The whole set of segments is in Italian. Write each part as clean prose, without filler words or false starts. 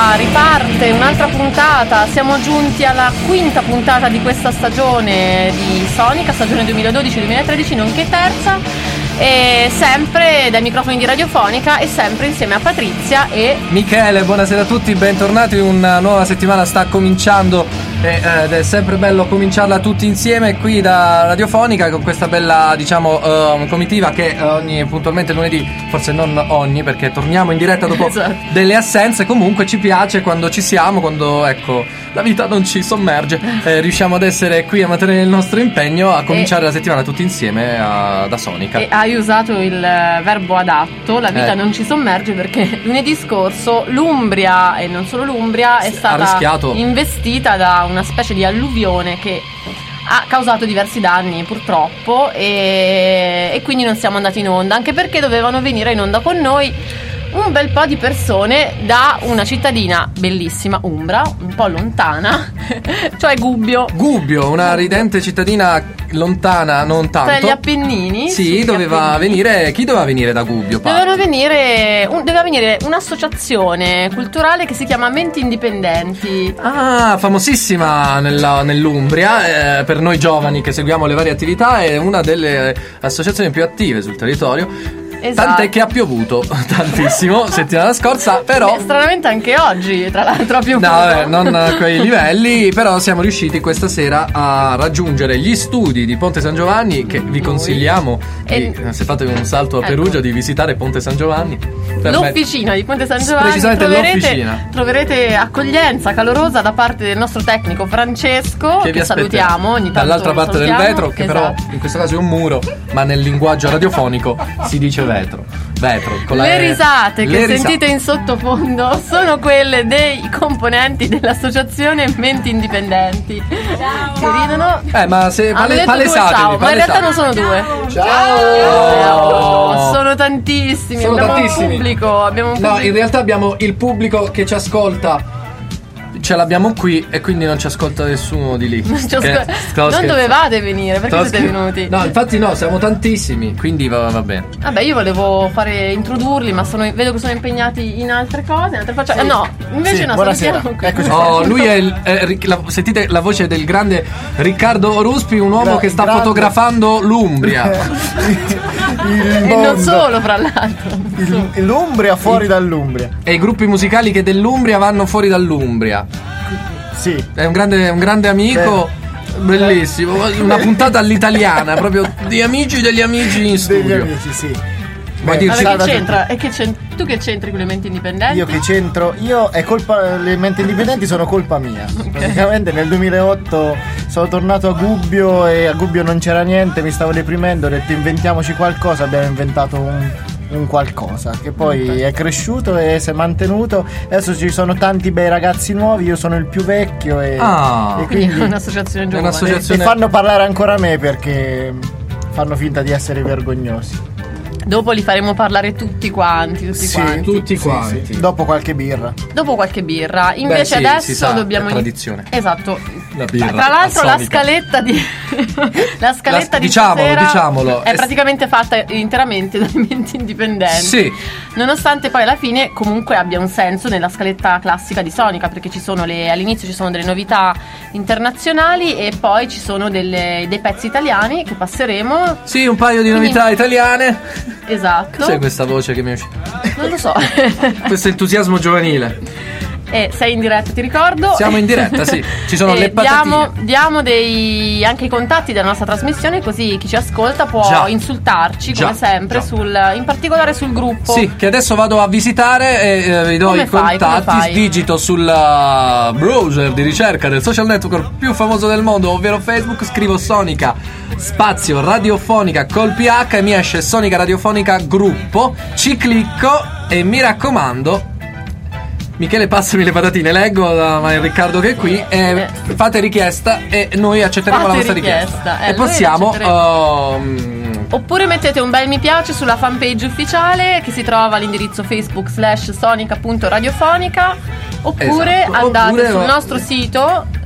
riparte un'altra puntata, siamo giunti alla quinta puntata di questa stagione di Sonica, stagione 2012-2013, nonché terza, e sempre dai microfoni di Radiofonica e sempre insieme a Patrizia e Michele. Buonasera a tutti, bentornati, una nuova settimana sta cominciando ed è sempre bello cominciarla tutti insieme qui da Radiofonica con questa bella, diciamo, comitiva che ogni puntualmente lunedì, forse non ogni perché torniamo in diretta dopo delle assenze, comunque ci piace quando ci siamo, quando ecco la vita non ci sommerge, riusciamo ad essere qui a mantenere il nostro impegno, a cominciare la settimana tutti insieme da Sonica. E hai usato il verbo adatto, la vita non ci sommerge, perché lunedì scorso l'Umbria, e non solo l'Umbria, è stata investita da una specie di alluvione che ha causato diversi danni purtroppo, e quindi non siamo andati in onda, anche perché dovevano venire in onda con noi un bel po' di persone da una cittadina bellissima umbra, un po' lontana, cioè Gubbio, una ridente cittadina lontana, non tanto, tra gli Appennini. Sì, doveva venire. Chi doveva venire da Gubbio? Doveva venire un'associazione culturale che si chiama Menti Indipendenti. Ah, famosissima nell'Umbria, per noi giovani che seguiamo le varie attività, è una delle associazioni più attive sul territorio. Esatto. Tant'è che ha piovuto tantissimo settimana scorsa, però stranamente anche oggi, tra l'altro, ha piovuto. No, vabbè, non a quei livelli, però siamo riusciti questa sera a raggiungere gli studi di Ponte San Giovanni, che vi consigliamo se fate un salto a Perugia, di visitare Ponte San Giovanni. L'officina di Ponte San Giovanni, precisamente l'officina. Troverete accoglienza calorosa da parte del nostro tecnico Francesco, che salutiamo ogni tanto, dall'altra parte del vetro, che però in questo caso è un muro, ma nel linguaggio radiofonico si dice vetro con le risate che sentite in sottofondo sono quelle dei componenti dell'associazione Menti Indipendenti. Ciao. Che ridono. Ma se palesatevi, ma in realtà non sono due. Ciao. Sono tantissimi. Abbiamo un pubblico. No, in realtà abbiamo il pubblico che ci ascolta. Ce l'abbiamo qui e quindi non ci ascolta nessuno di lì. Non dovevate venire, perché siete venuti? No, infatti no, siamo tantissimi, quindi va bene. Vabbè, io volevo introdurli, ma vedo che sono impegnati in altre cose, in altre faccende. No, invece no, buonasera. Lui è sentite la voce del grande Riccardo Ruspi, un uomo che sta fotografando l'Umbria. E non solo, fra l'altro. L'Umbria fuori dall'Umbria. E i gruppi musicali che dell'Umbria vanno fuori dall'Umbria. Sì. È un grande amico. Bellissimo. Una puntata all'italiana, proprio di amici degli amici in studio. Degli amici, sì. Che c'entra? Tu che c'entri con le Menti Indipendenti? Io che c'entro? Le Menti Indipendenti sono colpa mia. Okay. Praticamente nel 2008 sono tornato a Gubbio e a Gubbio non c'era niente, mi stavo deprimendo, ho detto inventiamoci qualcosa, abbiamo inventato un qualcosa che poi è cresciuto e si è mantenuto. Adesso ci sono tanti bei ragazzi nuovi, io sono il più vecchio e quindi è un'associazione giovane. E fanno parlare ancora me perché fanno finta di essere vergognosi. Dopo li faremo parlare tutti quanti. Sì. Dopo qualche birra. Invece adesso dobbiamo tradizione. Esatto. La birra. Tra l'altro la scaletta di diciamolo. È praticamente fatta interamente da Menti Indipendenti. Sì. Nonostante poi alla fine comunque abbia un senso nella scaletta classica di Sonica, perché all'inizio ci sono delle novità internazionali e poi ci sono dei pezzi italiani che passeremo. Sì, un paio di novità italiane. Esatto. Cos'è questa voce che mi esce? Non lo so. Questo entusiasmo giovanile. Sei in diretta, ti ricordo. Siamo in diretta, sì. Ci sono le patatine. Diamo anche i contatti della nostra trasmissione, così chi ci ascolta può insultarci come sempre, in particolare sul gruppo. Sì, che adesso vado a visitare e vi do i contatti. Digito sul browser di ricerca del social network più famoso del mondo, ovvero Facebook, scrivo Sonica spazio Radiofonica col PH e mi esce Sonica Radiofonica Gruppo. Ci clicco e mi raccomando, Michele, passami le patatine, leggo da Riccardo che è qui, fate richiesta e noi accetteremo la vostra richiesta. E possiamo oppure mettete un bel mi piace sulla fanpage ufficiale che si trova all'indirizzo Facebook /Sonica.radiofonica, oppure andate sul nostro sito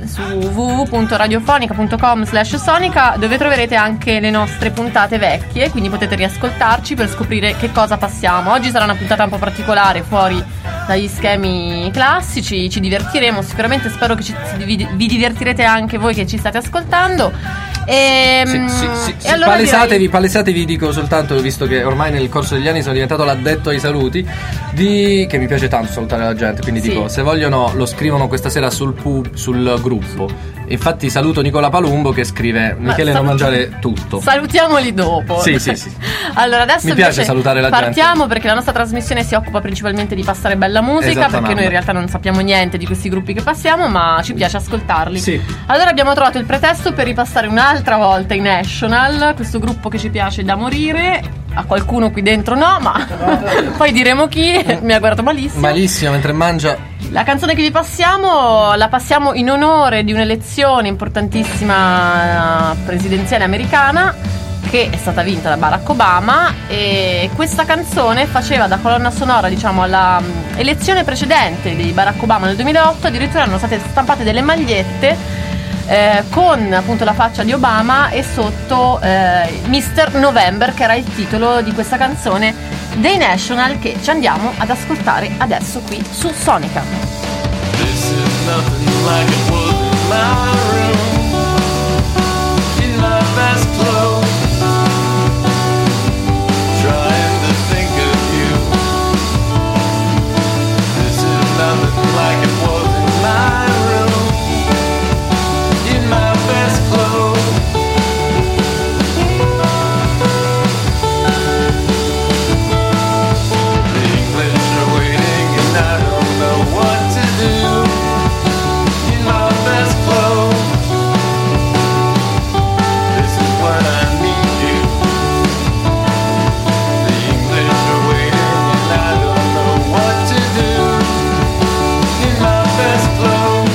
su www.radiofonica.com/sonica, dove troverete anche le nostre puntate vecchie, quindi potete riascoltarci per scoprire che cosa passiamo. Oggi sarà una puntata un po' particolare, fuori dagli schemi classici, ci divertiremo sicuramente, spero che vi divertirete anche voi che ci state ascoltando. Allora palesatevi, dico soltanto, visto che ormai nel corso degli anni sono diventato l'addetto ai saluti, che mi piace tanto salutare la gente, quindi dico, se vogliono lo scrivono questa sera sul gruppo. Infatti saluto Nicola Palumbo che scrive: Michele, non mangiare tutto. Salutiamoli dopo. Sì. Allora adesso mi piace salutare la gente. Partiamo perché la nostra trasmissione si occupa principalmente di passare bella musica, perché noi in realtà non sappiamo niente di questi gruppi che passiamo, ma ci piace ascoltarli. Sì. Allora abbiamo trovato il pretesto per ripassare un'altra volta i National, questo gruppo che ci piace da morire. A qualcuno qui dentro no, ma poi diremo chi. Mi ha guardato malissimo mentre mangia. La canzone che vi passiamo la passiamo in onore di un'elezione importantissima presidenziale americana che è stata vinta da Barack Obama, e questa canzone faceva da colonna sonora, diciamo, alla elezione precedente di Barack Obama nel 2008. Addirittura erano state stampate delle magliette con appunto la faccia di Obama e sotto Mr. November, che era il titolo di questa canzone dei National, che ci andiamo ad ascoltare adesso qui su Sonica. This is nothing like it was in my room, in my best clothes, trying to think of you. This is nothing like it was in my room, in my best clothes. The English are waiting and I don't know what to do in my best clothes. This is when I need you. The English are waiting and I don't know what to do in my best clothes.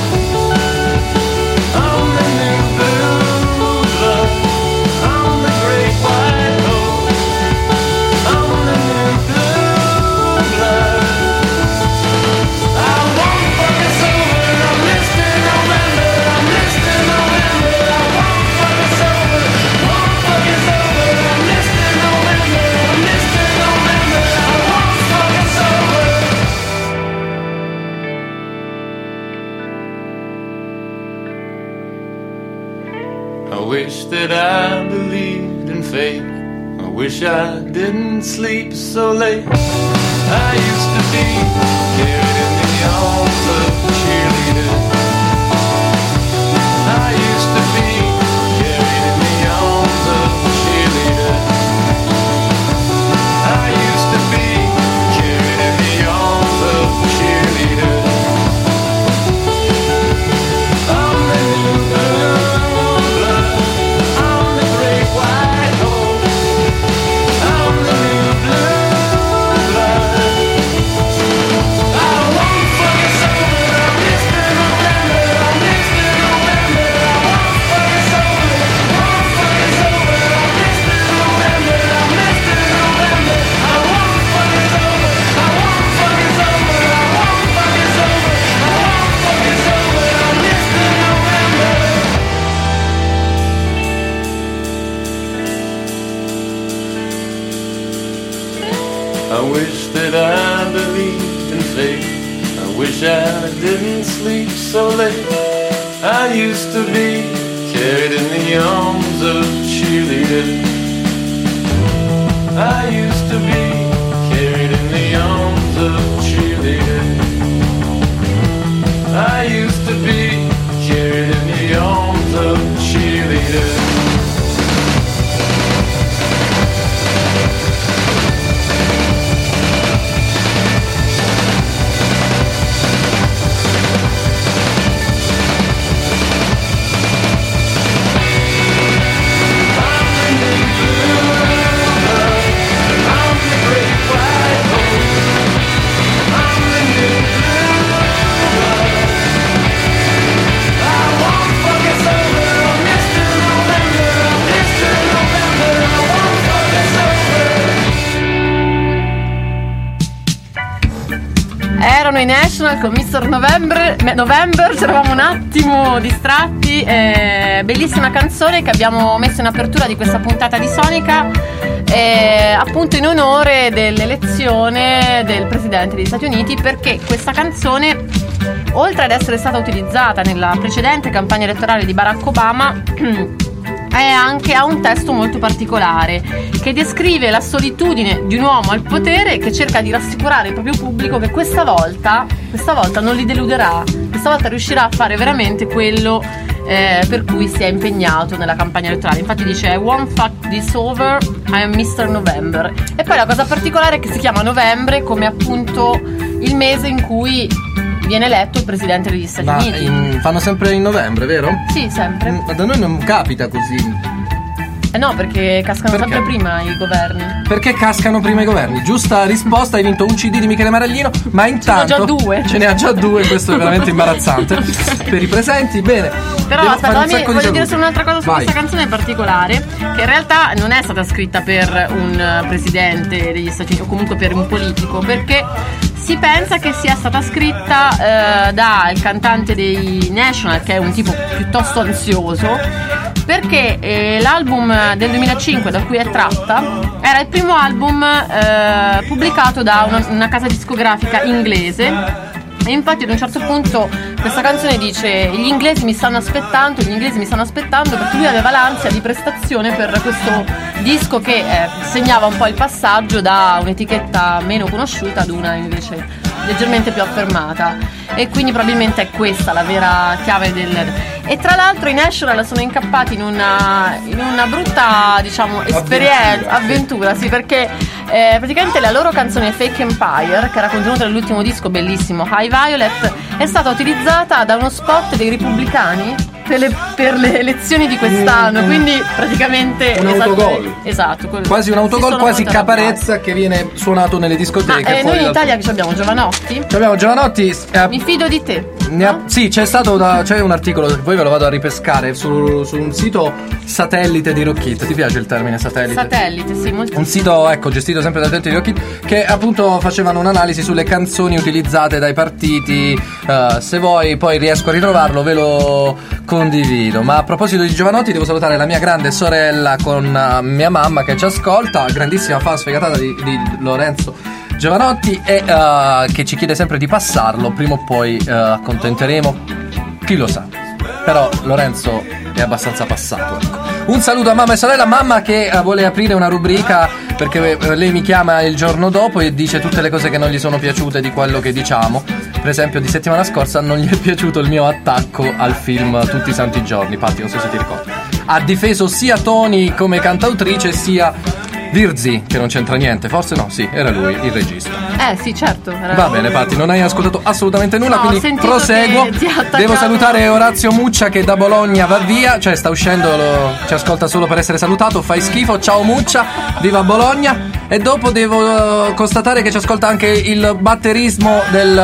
I'm the new blue blood, I'm the great white hope, I'm the new blue blood. I won't fuck us over, I'm Mr. November, I'm Mr. November. I won't fuck us over, won't fuck us over, I'm Mr. November, I'm Mr. November. I won't fuck us over. I wish that I believed in fate. I wish I didn't sleep so late. I used to be carried in the arms of cheerleaders. I used to be carried in the arms of cheerleaders. I used to be carried in the arms of cheerleaders. I'm the new blue blood, I'm the great white hope, I'm the new blue blood. I won't fuck us over, I'm Mr. November, I'm Mr. November. I won't fuck us over, won't fuck us over, I'm Mr. November, I'm Mr. November. I won't fuck us over, I won't fuck us over, I won't fuck us over, I won't fuck us over, I'm Mr. November. I wish that I believed in fate. I wish I didn't sleep so late. I used to be carried in the arms of cheerleaders. I used to be carried in the arms of cheerleaders. I used to be carried in the arms of cheerleaders. I'm the new blue blood, I'm the National con Mr. November, c'eravamo un attimo distratti. Bellissima canzone che abbiamo messo in apertura di questa puntata di Sonica, appunto in onore dell'elezione del presidente degli Stati Uniti, perché questa canzone, oltre ad essere stata utilizzata nella precedente campagna elettorale di Barack Obama, ha un testo molto particolare che descrive la solitudine di un uomo al potere che cerca di rassicurare il proprio pubblico che questa volta non li deluderà, questa volta riuscirà a fare veramente quello per cui si è impegnato nella campagna elettorale. Infatti dice I won't fuck this over, I am Mr. November. E poi la cosa particolare è che si chiama novembre come appunto il mese in cui viene eletto il presidente degli Stati Uniti. Fanno sempre in novembre, vero? Sì, sempre. Da noi non capita così. No, perché cascano sempre prima i governi. Perché cascano prima i governi? Giusta risposta, hai vinto un CD di Michele Maraglino, ma intanto ce ne ha già due. Questo è veramente imbarazzante per i presenti. Bene. Però aspetta, voglio dire solo un'altra cosa su questa canzone in particolare, che in realtà non è stata scritta per un presidente degli Stati Uniti o comunque per un politico, perché si pensa che sia stata scritta dal cantante dei National, che è un tipo piuttosto ansioso, perché l'album del 2005 da cui è tratta era il primo album pubblicato da una casa discografica inglese. E infatti ad un certo punto questa canzone dice gli inglesi mi stanno aspettando, perché lui aveva l'ansia di prestazione per questo disco che segnava un po' il passaggio da un'etichetta meno conosciuta ad una invece leggermente più affermata, e quindi probabilmente è questa la vera chiave e tra l'altro i National sono incappati in una brutta, diciamo, avventura, sì, perché praticamente la loro canzone Fake Empire, che era contenuta nell'ultimo disco bellissimo High Violet, è stata utilizzata da uno spot dei repubblicani per le elezioni di quest'anno, quindi praticamente un autogol. Esatto, quasi un autogol, quasi Caparezza che viene suonato nelle discoteche. Noi in Italia che abbiamo Giovanotti. Mi fido di te. Sì, c'è un articolo, poi ve lo vado a ripescare su un sito satellite di Rock It. Ti piace il termine satellite? Satellite, sì, molto. Un sito, gestito sempre da gente di Rock It, che appunto facevano un'analisi sulle canzoni utilizzate dai partiti. Se vuoi poi riesco a ritrovarlo, ve lo condivido. Ma a proposito di Giovanotti, devo salutare la mia grande sorella con mia mamma che ci ascolta, grandissima fan sfegatata di Lorenzo Giovanotti, e che ci chiede sempre di passarlo. Prima o poi accontenteremo, chi lo sa. Però Lorenzo è abbastanza passato, ecco. Un saluto a mamma e sorella. Mamma che vuole aprire una rubrica, perché lei mi chiama il giorno dopo e dice tutte le cose che non gli sono piaciute di quello che diciamo. Per esempio di settimana scorsa non gli è piaciuto il mio attacco al film Tutti i Santi Giorni. Patti, non so se ti ricordi. Ha difeso sia Toni come cantautrice sia Virzi, che non c'entra niente, forse no, sì, era lui il regista. Sì, certo. Va bene, Patti, non hai ascoltato assolutamente nulla, no, quindi proseguo. Devo salutare Orazio Muccia che da Bologna va via, cioè sta uscendo, ci ascolta solo per essere salutato, fai schifo, ciao Muccia, viva Bologna. E dopo devo constatare che ci ascolta anche il batterismo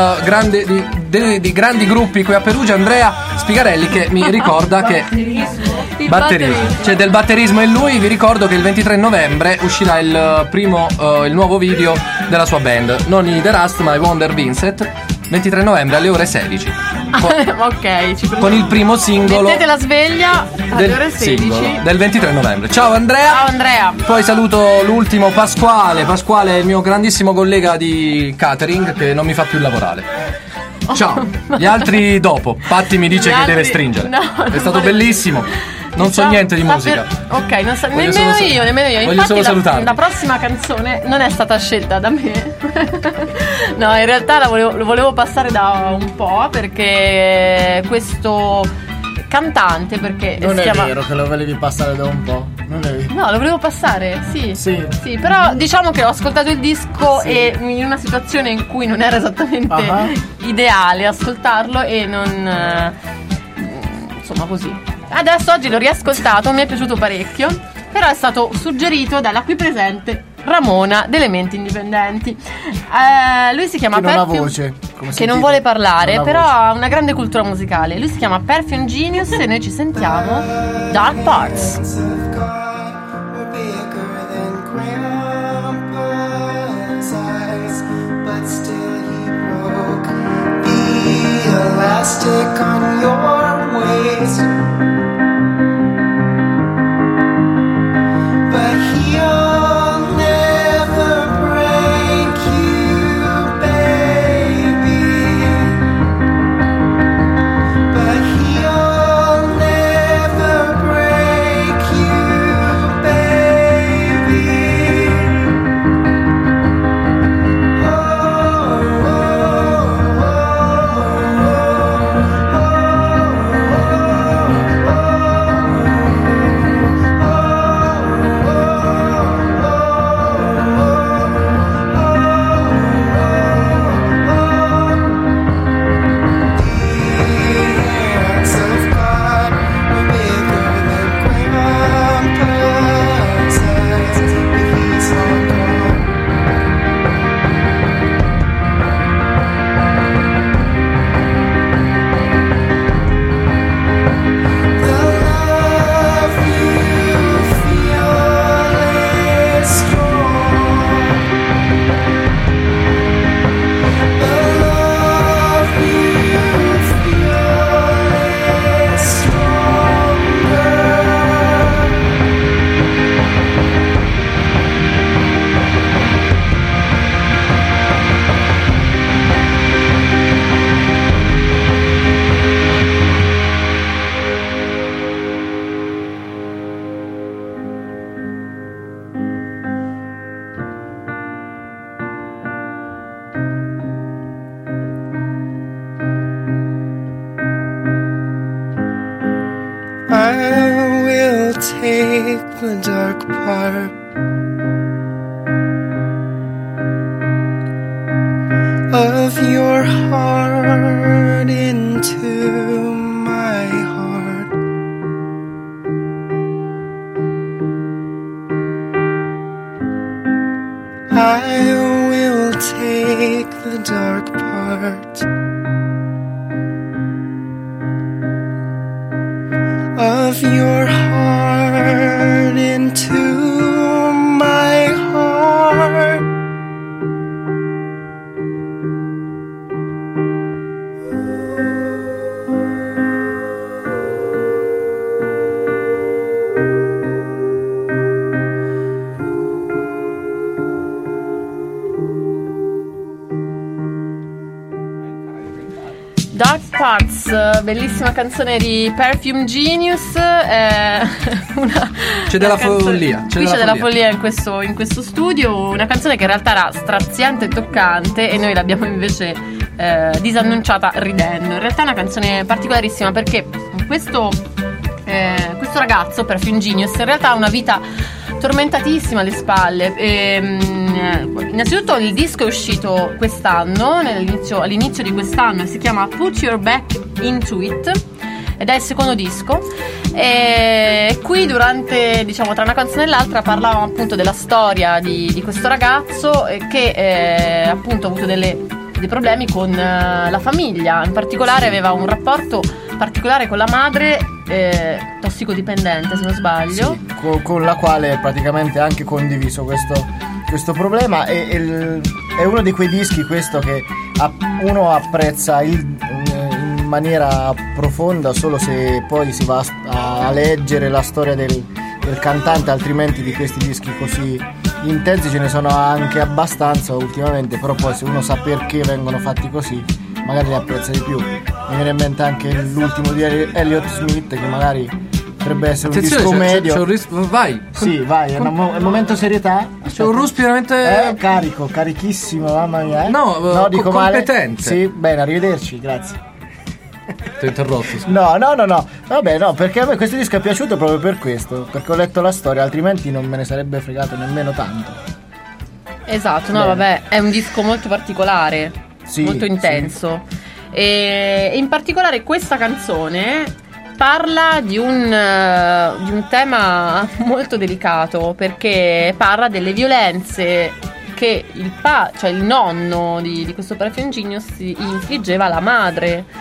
di grandi gruppi qui a Perugia, Andrea Spigarelli, che mi ricorda che cioè del batterismo in lui. Vi ricordo che il 23 novembre uscirà il nuovo video della sua band, non i The Rust ma i Wonder Vincent, 23 novembre alle ore 16 con il primo singolo. Mettete la sveglia alle ore 16 del 23 novembre. Ciao Andrea. Poi saluto l'ultimo Pasquale è il mio grandissimo collega di catering che non mi fa più lavorare. Ciao. Gli altri dopo. Patti mi dice che deve stringere. È stato bellissimo. Non so niente di musica. Non so nemmeno io. Voglio Infatti solo salutarvi. La prossima canzone non è stata scelta da me. No, in realtà lo volevo passare da un po', perché questo cantante, perché non si chiama... vero che lo volevi passare da un po'. Non è vero. No, lo volevo passare, sì. Sì, però diciamo che ho ascoltato il disco e in una situazione in cui non era esattamente ideale ascoltarlo e non insomma così. Adesso oggi l'ho riascoltato, mi è piaciuto parecchio, però è stato suggerito dalla qui presente Ramona delle Menti Indipendenti. Lui si chiama Perfume, non ha voce, che non vuole parlare, però ha una grande cultura musicale. Lui si chiama Perfume Genius e noi ci sentiamo Dark Parts. The lipstick on your waist, but he'll never break you, baby. But he'll never break you, baby. Hands of God were bigger than Grandpa's eyes, but he's long gone. The love you feel is strong. The love you feel is stronger. I will take the dark part of your heart into my heart. I will take the dark part of your heart into my heart. Dark Parts, bellissima canzone di Perfume Genius. C'è della follia. Qui c'è della follia in questo studio. Una canzone che in realtà era straziante e toccante, e noi l'abbiamo invece disannunciata ridendo. In realtà è una canzone particolarissima perché questo ragazzo, Perfume Genius, in realtà ha una vita tormentatissima alle spalle. Innanzitutto il disco è uscito quest'anno, all'inizio di quest'anno, e si chiama Put Your Back Into It, ed è il secondo disco. E qui durante, diciamo, tra una canzone e l'altra parlavamo appunto della storia di questo ragazzo che appunto ha avuto dei problemi con la famiglia. In particolare aveva un rapporto particolare con la madre, tossicodipendente se non sbaglio, sì, con la quale praticamente ha anche condiviso questo problema. È uno di quei dischi questo che uno apprezza in maniera profonda solo se poi si va a leggere la storia del cantante, altrimenti di questi dischi così intensi ce ne sono anche abbastanza ultimamente, però poi se uno sa perché vengono fatti così magari li apprezza di più. Mi viene in mente anche l'ultimo di Elliott Smith, che magari potrebbe essere un disco medio. C'è un vai. Sì, vai, è un momento serietà. C'è un ruspi veramente carichissimo, mamma mia. No, dico competente. Sì, bene, arrivederci, grazie. Ti ho interrotto. No. Vabbè, no, perché a me questo disco è piaciuto proprio per questo, perché ho letto la storia, altrimenti non me ne sarebbe fregato nemmeno tanto. Esatto, no, vabbè, è un disco molto particolare, sì, molto intenso. Sì. E in particolare questa canzone parla di un tema molto delicato, perché parla delle violenze che il nonno di questo Perfume Genius infliggeva alla madre.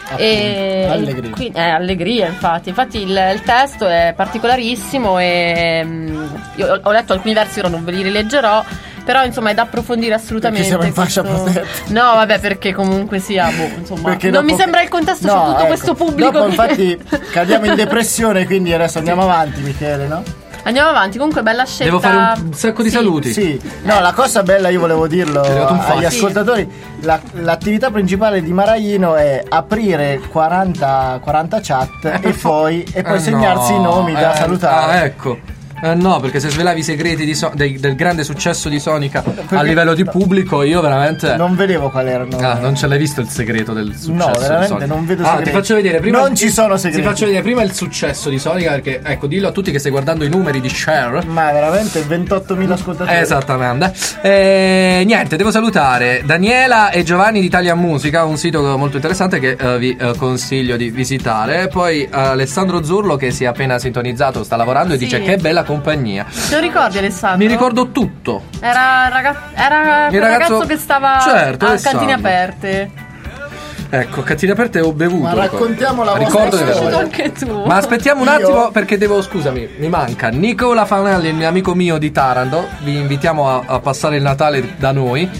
Allegria. Allegria, infatti il testo è particolarissimo e io ho letto alcuni versi, ora non ve li rileggerò, però insomma è da approfondire assolutamente. Perché siamo in fascia protetta. No, vabbè, perché comunque sia insomma, Perché non dopo mi sembra il contesto su tutto questo pubblico. Dopo infatti cadiamo in depressione, quindi adesso andiamo avanti, Michele, no? Andiamo avanti, comunque bella scelta. Devo fare un sacco di saluti. Sì, no, la cosa bella, io volevo dirlo agli ascoltatori, l'attività principale di Maraino è aprire 40 chat e poi segnarsi i nomi da salutare. Ecco. No, perché se svelavi i segreti del grande successo di Sonica a livello di pubblico, io veramente non vedevo quali erano. Non ce l'hai visto il segreto del successo? No, veramente non vedo segreti. Ti faccio vedere prima. Non ci sono segreti. Ti faccio vedere prima il successo di Sonica, perché ecco, dillo a tutti che stai guardando i numeri di share. Ma veramente 28.000 ascoltatori. Esattamente. Niente, devo salutare Daniela e Giovanni di Italian Musica, un sito molto interessante che vi consiglio di visitare. Poi Alessandro Zurlo, che si è appena sintonizzato, sta lavorando e dice che bella compagnia. Te lo ricordi, Alessandro? Mi ricordo tutto. Era il ragazzo che stava a cantine aperte. Ecco, cantine aperte ho bevuto. Ma raccontiamo la ricordo vostra storia. Anche tu. Ma aspettiamo un attimo, perché scusami, mi manca Nicola Fanelli, il mio amico mio di Taranto. Vi invitiamo a passare il Natale da noi.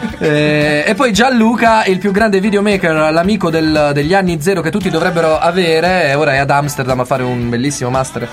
E poi Gianluca, il più grande videomaker, l'amico degli anni zero che tutti dovrebbero avere. Ora è ad Amsterdam a fare un bellissimo master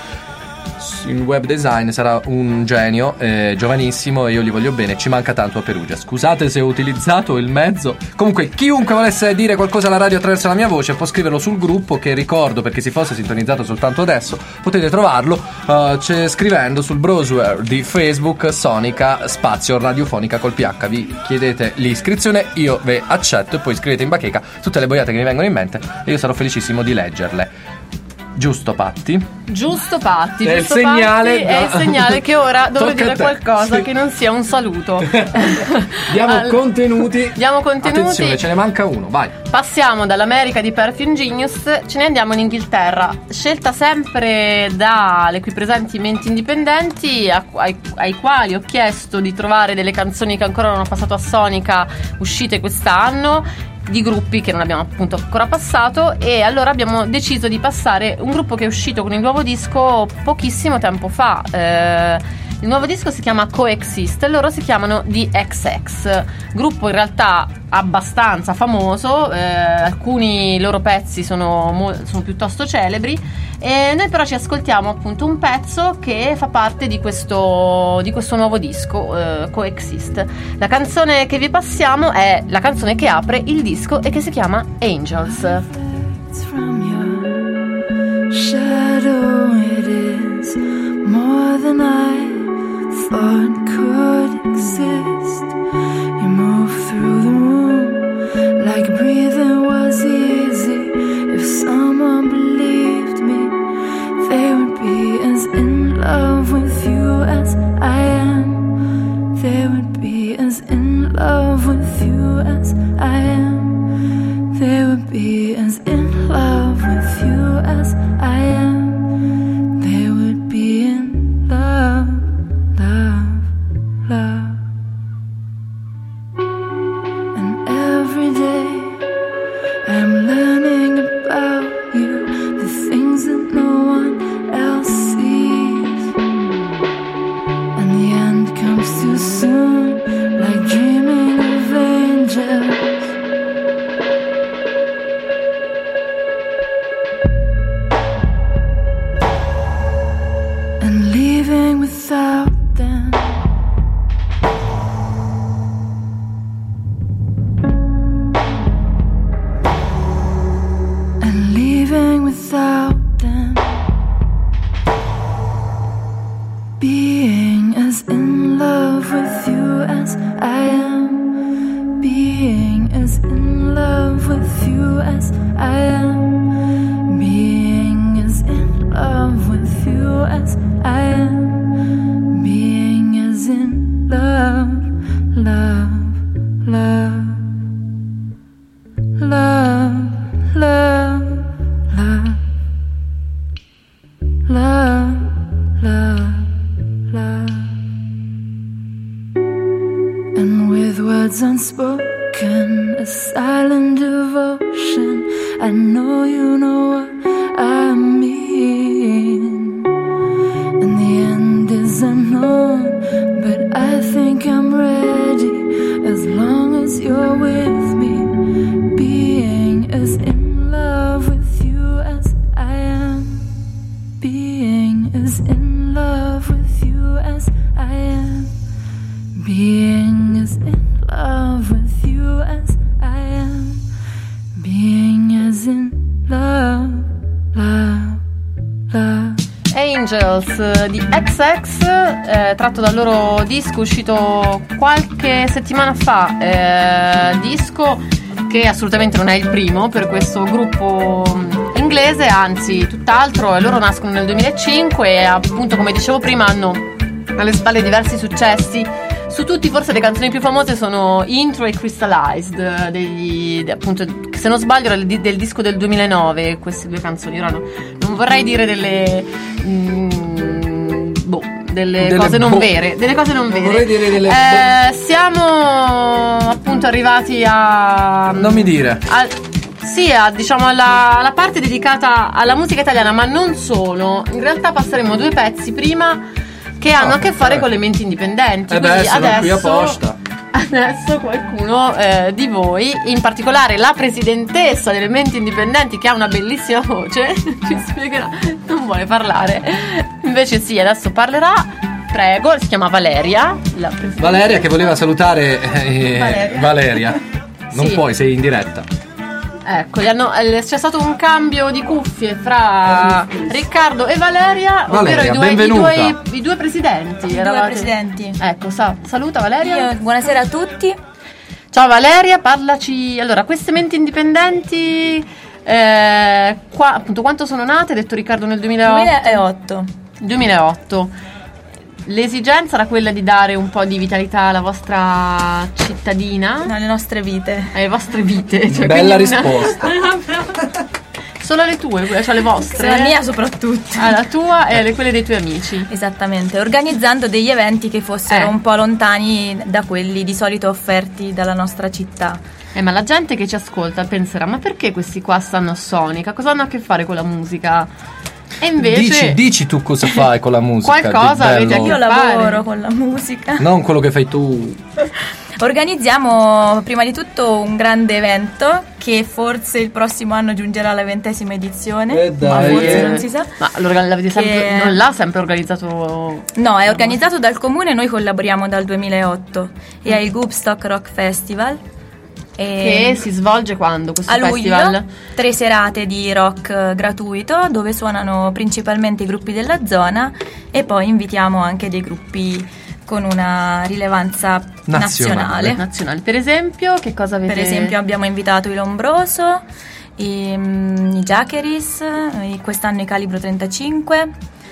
in web design, sarà un genio, giovanissimo, e io gli voglio bene. Ci manca tanto a Perugia. Scusate se ho utilizzato il mezzo. Comunque, chiunque volesse dire qualcosa alla radio attraverso la mia voce può scriverlo sul gruppo, che ricordo, perché si fosse sintonizzato soltanto adesso, potete trovarlo scrivendo sul browser di Facebook Sonica spazio radiofonica col PH. Vi chiedete l'iscrizione, io ve accetto e poi scrivete in bacheca tutte le boiate che mi vengono in mente e io sarò felicissimo di leggerle. Giusto, Patti? Giusto, Patti. È il segnale. È il segnale che ora dovrò dire qualcosa che non sia un saluto. Diamo contenuti. Attenzione, ce ne manca uno, vai. Passiamo dall'America di Perfume Genius, ce ne andiamo in Inghilterra. Scelta sempre dalle qui presenti menti indipendenti, ai quali ho chiesto di trovare delle canzoni che ancora non hanno passato a Sonica, uscite quest'anno, di gruppi che non abbiamo appunto ancora passato, e allora abbiamo deciso di passare un gruppo che è uscito con il nuovo disco pochissimo tempo fa. Il nuovo disco si chiama Coexist e loro si chiamano The XX, gruppo in realtà abbastanza famoso, alcuni loro pezzi sono piuttosto celebri, e noi però ci ascoltiamo appunto un pezzo che fa parte di questo nuovo disco, Coexist. La canzone che vi passiamo è la canzone che apre il disco e che si chiama Angels. It's from your shadow, it is more than I thought could exist. You move through the room like breathing was easy. If someone believed me, they would be as in love with you as I am. They would be as in love with you as I am. They would be as in love with you as I am. They would be in love, love, love. And every day I'm learning about you, the things that no one else sees. And the end comes too soon, like dreaming of angels. And leaving without them. And leaving without them. Being as in love with you as I am. Being as in love with you as I am. Being as in love with you as I am. Being as in love, love, love. Love, love, love. I know you know what I mean. And the end is unknown, but I think I'm ready as long as you're with me. Being as in love with you as I am. Being as in love with you as I am. Being as in love with you as I am. Being as in love, love, love. Angels di XX, tratto dal loro disco uscito qualche settimana fa, disco che assolutamente non è il primo per questo gruppo inglese, anzi tutt'altro. Loro nascono nel 2005 e appunto, come dicevo prima, hanno alle spalle diversi successi. Su tutti forse le canzoni più famose sono Intro e Crystallized, appunto, se non sbaglio del disco del 2009, queste due canzoni. Ora non vorrei dire delle cose non vere. Vorrei dire delle siamo appunto arrivati a... Non mi dire. Diciamo alla parte dedicata alla musica italiana, ma non solo. In realtà passeremo due pezzi prima che hanno a che fare con le menti indipendenti. Adesso qui apposta. Adesso qualcuno di voi, in particolare la presidentessa delle menti indipendenti, che ha una bellissima voce, ci spiegherà. Non vuole parlare, invece sì, adesso parlerà. Prego, si chiama Valeria. Valeria, che voleva salutare Valeria. Non Sì. puoi, sei in diretta. Ecco, c'è stato un cambio di cuffie fra Riccardo e Valeria, ovvero benvenuta. i due presidenti. Due presidenti. Ecco, saluta Valeria. Buonasera a tutti. Ciao Valeria, parlaci. Allora, queste menti indipendenti, qua appunto quanto sono nate? Hai detto Riccardo nel 2008. 2008. L'esigenza era quella di dare un po' di vitalità alla vostra cittadina, Alle nostre vite. alle vostre vite. Cioè, Bella quindi risposta. Solo alle tue, cioè le vostre? La mia soprattutto. La tua e quelle dei tuoi amici. Esattamente, organizzando degli eventi che fossero un po' lontani da quelli di solito offerti dalla nostra città. Ma la gente che ci ascolta penserà: ma perché questi qua stanno a Sonica? Cosa hanno a che fare con la musica? E invece dici tu cosa fai con la musica. Qualcosa avete a che Io fare. lavoro con la musica. Non quello che fai tu. Organizziamo prima di tutto un grande evento che forse il prossimo anno giungerà alla 20ª edizione. Ma forse non si sa. Ma l'avete sempre, non l'ha sempre organizzato? No, è organizzato dal comune, noi collaboriamo dal 2008 e è il Gubstock Rock Festival. Che si svolge quando questo a luglio, festival? 3 serate di rock gratuito dove suonano principalmente i gruppi della zona e poi invitiamo anche dei gruppi con una rilevanza nazionale. Per esempio, che cosa avete? Per esempio abbiamo invitato i Lombroso, i Jackeries, quest'anno i Calibro 35.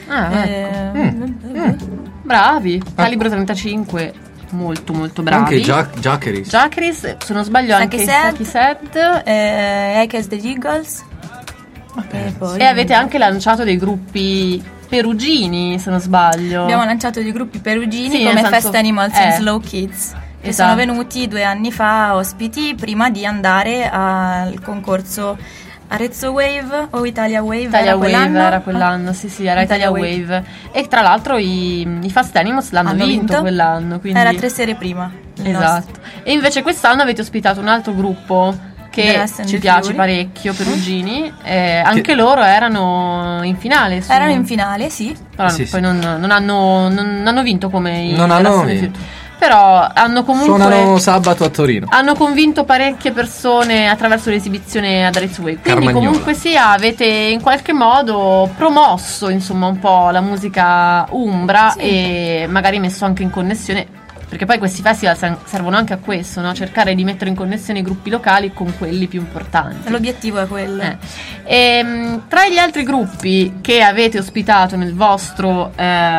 Bravi, Calibro 35. Molto molto bravi. Anche Jackeries. Jackeries, se non sbaglio anche Saki Sad, Ekes the Eagles. E avete anche lanciato dei gruppi perugini, se non sbaglio. Abbiamo lanciato dei gruppi perugini Sì, come nel senso- Fast Animals e Slow Kids, che Esatto. sono venuti 2 anni fa ospiti prima di andare al concorso Arezzo Wave o Italia Wave. Italia era Wave quell'anno? era quell'anno, sì, era Italia Wave. E tra l'altro i Fast Animals l'hanno Hanno vinto quell'anno. Quindi... Era 3 sere prima. il Esatto. nostro. E invece quest'anno avete ospitato un altro gruppo The che Rest and ci the piace Fury. parecchio, Perugini. Anche loro erano in finale. Erano in finale, sì. Però Sì, poi sì. non hanno vinto come i Non The hanno Rest and the vinto. Fury. Però hanno comunque Suonano sabato a Torino. hanno convinto parecchie persone attraverso l'esibizione ad Arezzo Wave. Quindi Carmagnola. comunque sia avete in qualche modo promosso insomma un po' la musica umbra Sì. e magari messo anche in connessione, perché poi questi festival servono anche a questo, no? Cercare di mettere in connessione i gruppi locali con quelli più importanti. L'obiettivo è quello. Tra gli altri gruppi che avete ospitato nel vostro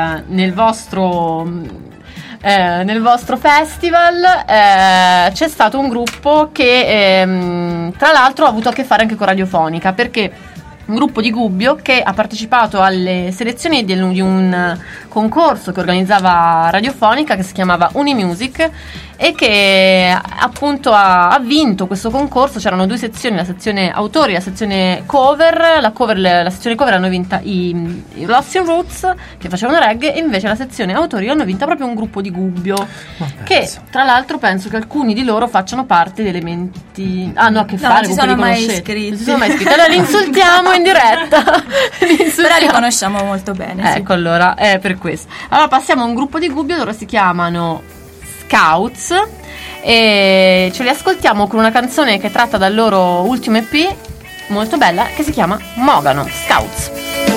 festival c'è stato un gruppo che tra l'altro ha avuto a che fare anche con Radiofonica, perché un gruppo di Gubbio che ha partecipato alle selezioni di un concorso che organizzava Radiofonica, che si chiamava Unimusic, e che appunto ha vinto questo concorso. C'erano due sezioni, la sezione autori e la sezione cover. La sezione cover hanno vinta i Lost in Roots, che facevano reggae, e invece la sezione autori l'hanno vinta proprio un gruppo di Gubbio, che tra l'altro penso che alcuni di loro facciano parte di Elementi. Hanno a che fare non con quelli mai conoscenti. Non iscritti. si sono mai iscritti. Allora li insultiamo in diretta. Però li conosciamo molto bene. Ecco, allora è per questo. Allora passiamo a un gruppo di Gubbio, loro si chiamano Scouts, e ce li ascoltiamo con una canzone che è tratta dal loro ultimo EP, molto bella, che si chiama Mogano. Scouts.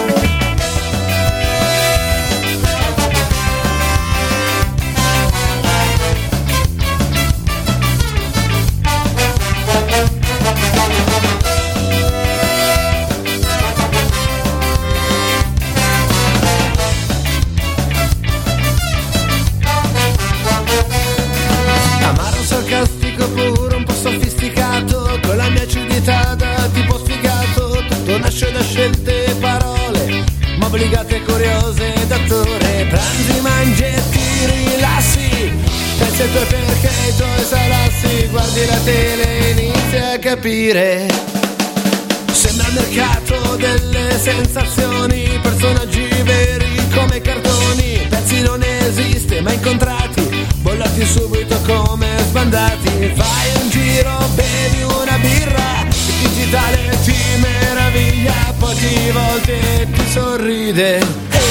Sarcastico pure un po' sofisticato, con la mia acidità da tipo sfigato. Tutto nasce da scelte e parole, ma obbligate e curiose d'attore. Pranzi, mangi e ti rilassi, pensi ai tuoi perché, ai tuoi salassi. Guardi la tele e inizi a capire. Sembra il mercato delle sensazioni, personaggi veri come cartoni. Pezzi non esiste, ma incontrati, bollati subito come sbandati. Fai un giro, bevi una birra, il digitale ti meraviglia, poi ti volti e ti sorride e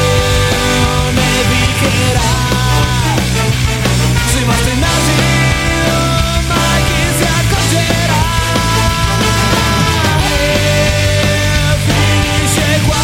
nevicherà sui vostri nasi, ma chi si accorgerà? E finisce qua.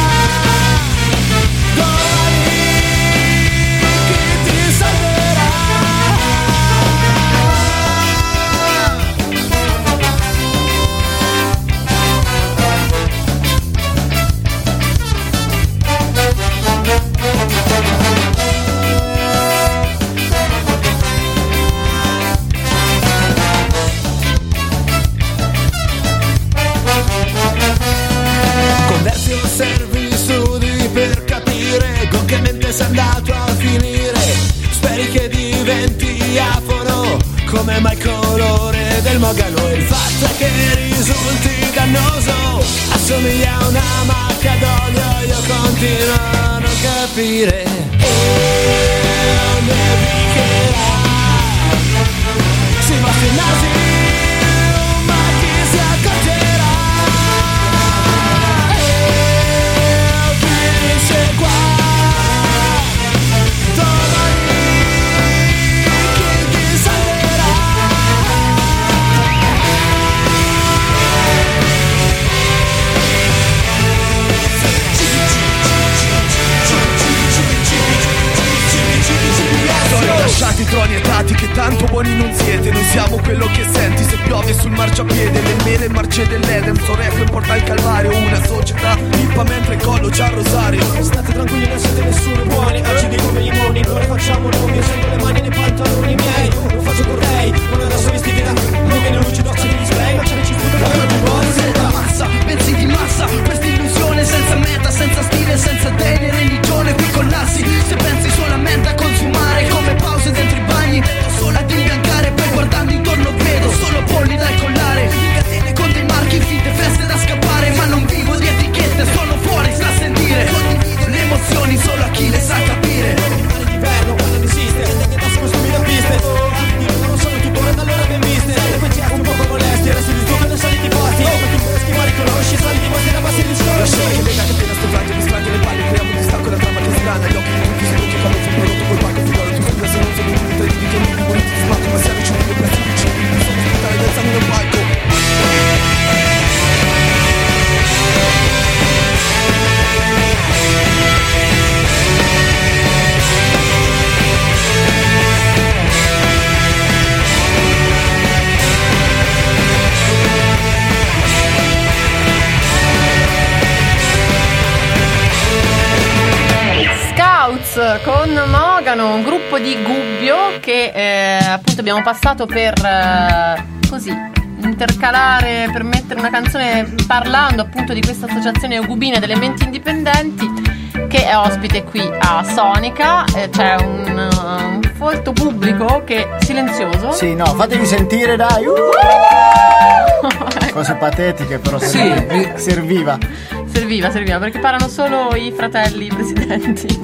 Conversi, osservi, studi per capire con che mente sei andato a finire. Speri che diventi afono, come mai il colore del mogano. Il fatto è che risulti dannoso, assomiglia a una macchia d'olio. Io continuo a non capire e nevicherà sui vostri nasi, ma chi si accorgerà? E finisce qua. Domani chi ti salverà? Sono lasciati troni e tati che tanto buoni non siete. Noi siamo quello che senti se piove sul marciapiede. Le mele marce dell'Eden, Sorrento porta il Calvario. Una società pippa mentre il collo già rosario. State tranquilli, non siete nessuno buoni, agili come limoni. Non le facciamo nomi, io sento le mani nei pantaloni miei. Non faccio cortei, non adesso vestiti da nome nei luci d'occhio di display. Ma ce ne ci sputa da oggi buoni. Senza massa, pensi di massa, questa illusione senza meta, senza stile, senza dene, religione qui collassi. Se pensi solamente a consumare, come pause dentro i bagni, solo ad imbiancare, poi guardando intorno vedo solo polli da incollare, catene con dei marchi, finte feste da scappare, ma non vivo di etichette, sono fuori, sta a sentire le emozioni solo a chi le sa capire. Mare d'inverno, quando desiste, che passano stupide piste. Io non sono tuttora da allora ben viste. Le quei gesti un poco molesti, adesso li sdrucano i soliti posti. Perché per schivare conosci, i soliti posti da bassi discorsi. Lasciare che lega che appena stufati, mi strangio le palle, creiamo un distacco, la trama che sgrana, gli occhi di tutti si che quando fu prodotto col pacco figliolo, tu scusa se non sono venuto e dico che mi volete smatto, ma si avvicina dei prezzi vicini, mi sono ospitale del sangue nel palco. Scouts con Mogano, un gruppo di Gubbio che appunto abbiamo passato per così intercalare, per mettere una canzone parlando appunto di questa associazione gubina delle menti indipendenti che è ospite qui a Sonica. C'è un folto pubblico che silenzioso. Sì, no, fatevi sentire, dai. Cose patetiche, però serviva perché parlano solo i fratelli presidenti.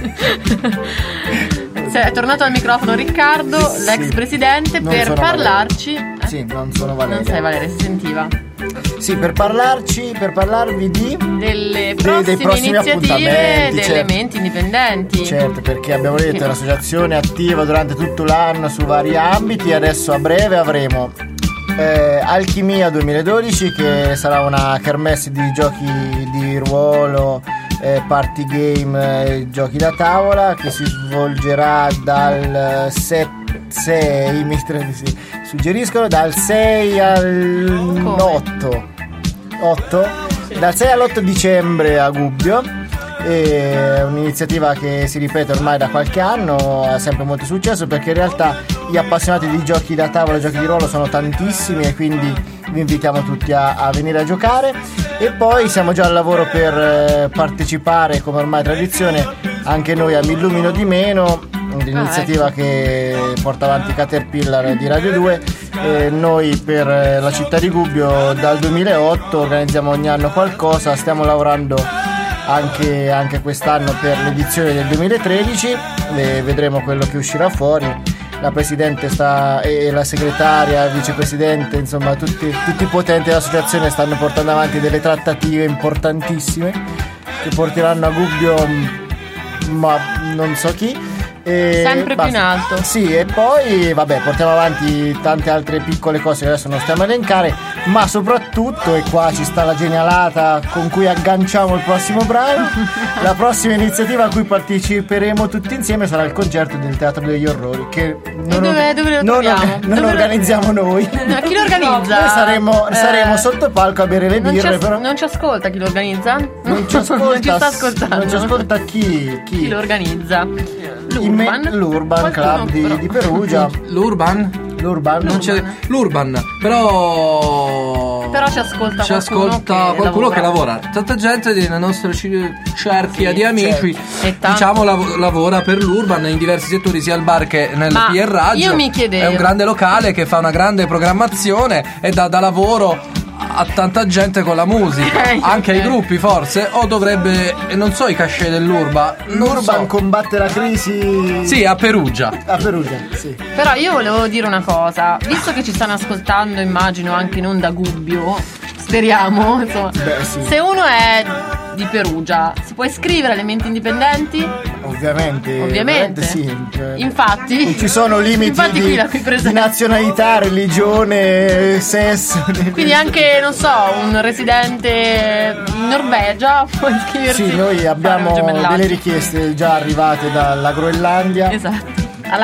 È tornato al microfono Riccardo, l'ex presidente, per parlarci. Sì, non sono Valeria. Non sei Valeria, si sentiva. Sì, per parlarvi delle dei prossimi iniziative delle certo. menti indipendenti. Certo, perché abbiamo detto è un'associazione attiva durante tutto l'anno su vari ambiti. Adesso a breve avremo Alchimia 2012, che sarà una kermesse di giochi di ruolo, party game, giochi da tavola, che si svolgerà dal 6 mi suggeriscono dal 6 all'8 dal 6 all'8 dicembre a Gubbio. È un'iniziativa che si ripete ormai da qualche anno, ha sempre molto successo, perché in realtà gli appassionati di giochi da tavola e giochi di ruolo sono tantissimi, e quindi vi invitiamo tutti a venire a giocare. E poi siamo già al lavoro per partecipare, come ormai tradizione, anche noi a Mi Illumino di Meno, l'iniziativa che porta avanti Caterpillar di Radio 2. Noi per la città di Gubbio dal 2008 organizziamo ogni anno qualcosa, stiamo lavorando anche quest'anno per l'edizione del 2013, vedremo quello che uscirà fuori. La presidente e la segretaria, il vicepresidente, insomma tutti i potenti dell'associazione stanno portando avanti delle trattative importantissime che porteranno a Gubbio ma non so chi. Sempre più in alto. Sì, e poi vabbè, portiamo avanti tante altre piccole cose che adesso non stiamo a elencare, ma soprattutto, e qua ci sta la genialata con cui agganciamo il prossimo brano, la prossima iniziativa a cui parteciperemo tutti insieme sarà il concerto del Teatro degli Orrori, che non organizziamo noi. No, chi lo organizza? Noi saremo sotto palco a bere le birre, però non ci ascolta chi lo organizza? Non ci ascolta, non ci sta ascoltando. Non ci ascolta chi lo organizza? L'Urban Club di Perugia. L'Urban? Non c'è l'Urban, però ci ascolta qualcuno che lavora. Tanta gente nel nostro cerchia di amici, certo. lavora per l'Urban in diversi settori, sia al bar che nel PR Radio. Io mi chiedevo, è un grande locale che fa una grande programmazione e dà lavoro a tanta gente con la musica, anche ai gruppi forse, o dovrebbe, non so, i cachet dell'Urban. L'Urban combatte la crisi. Sì, a Perugia, sì. Però io volevo dire una cosa, visto che ci stanno ascoltando, immagino anche non da Gubbio, speriamo, insomma. Sì. Se uno è di Perugia, si può iscrivere alle menti indipendenti? Ovviamente sì. Infatti ci sono limiti di nazionalità, religione, sesso. Quindi anche, non so, un residente in Norvegia può iscriversi. Sì, noi abbiamo delle richieste già arrivate dalla Groenlandia. Esatto.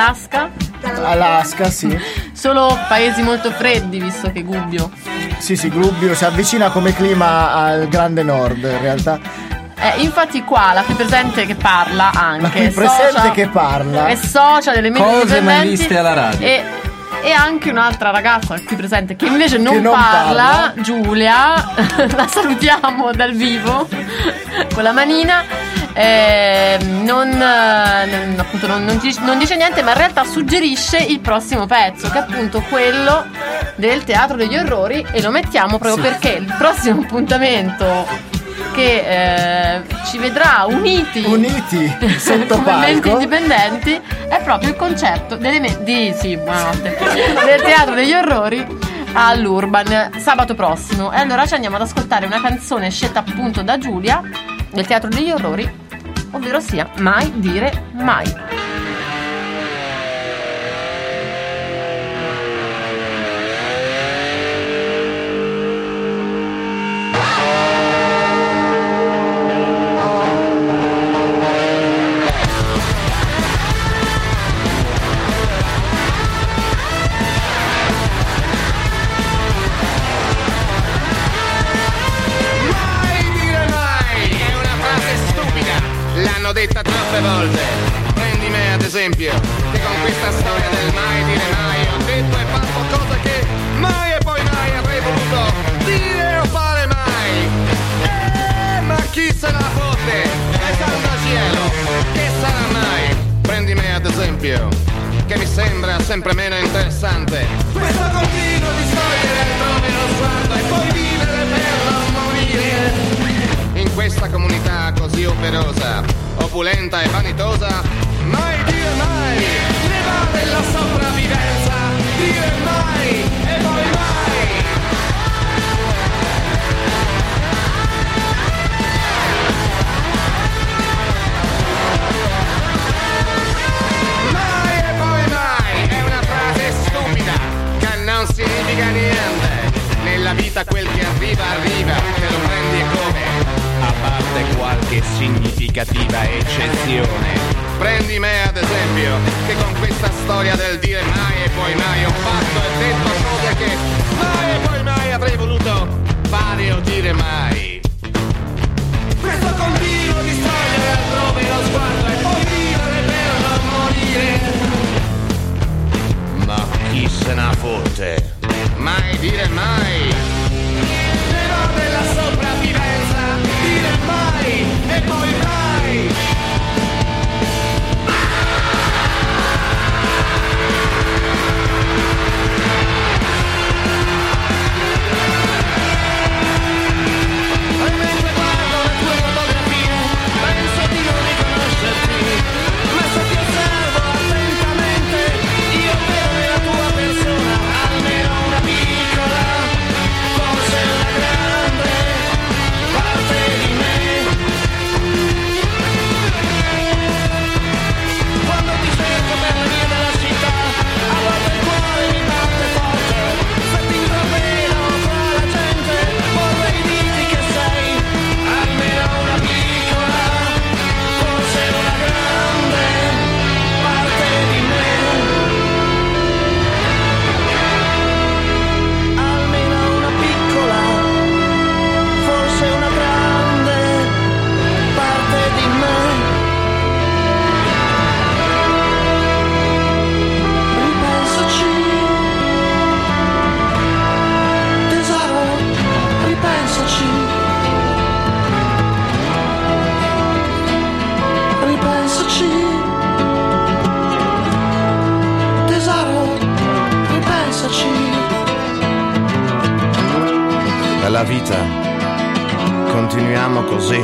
Alaska, sì. Solo paesi molto freddi, visto che Gubbio. Sì, Gubbio si avvicina come clima al Grande Nord, in realtà. Infatti qua la qui presente che parla anche. La qui presente che parla. È socia delle menti indipendenti. Cose mai viste alla radio. E anche un'altra ragazza qui presente che invece non parla, Giulia, la salutiamo dal vivo con la manina. Non dice niente, ma in realtà suggerisce il prossimo pezzo, che è appunto quello del Teatro degli Orrori, e lo mettiamo proprio perché il prossimo appuntamento che ci vedrà uniti sotto come menti palco indipendenti è proprio il concerto del Teatro degli Orrori all'Urban sabato prossimo. E allora ci andiamo ad ascoltare una canzone scelta appunto da Giulia del Teatro degli Orrori, ovvero sia Mai dire mai. Detta troppe volte. Prendi me ad esempio, che con questa storia del mai dire mai ho detto e fatto cose che mai e poi mai avrei voluto dire o fare mai. Ma chi se la fotte? E santo cielo, che sarà mai? Prendi me ad esempio, che mi sembra sempre meno interessante. Questo continuo di storie altrove lo sguardo e poi vivere per non morire. In questa comunità così operosa, opulenta e vanitosa, mai dire mai, ne va della sopravvivenza, dire mai e poi mai. Mai e poi mai è una frase stupida che non significa niente. Nella vita quel che arriva, arriva, te lo prendi e come? A parte qualche significativa eccezione. Prendi me ad esempio, che con questa storia del dire mai e poi mai ho fatto e detto cose che mai e poi mai avrei voluto fare o dire mai. Questo continuo di storie altrove lo sguardo e poi vivere per non morire. Ma chi se ne fotte? Mai dire mai. Ne va della sopravvivenza, dire mai e poi mai. E mentre guardo le tue fotografie, penso di non riconoscerti, ma se ti osservo attentamente, io vedo nella tua persona almeno una piccola, forse una grande parte di me. Quando ti cerco per le vie della città, a volte il cuore mi batte forte. Se ti intravedo fra la gente, vorrei dirti che sei almeno una piccola, forse una grande parte di me. Almeno una piccola, forse una grande parte di me. Ripensaci, tesoro, ripensaci. Ripensaci, tesoro, ripensaci. Bella vita, continuiamo così,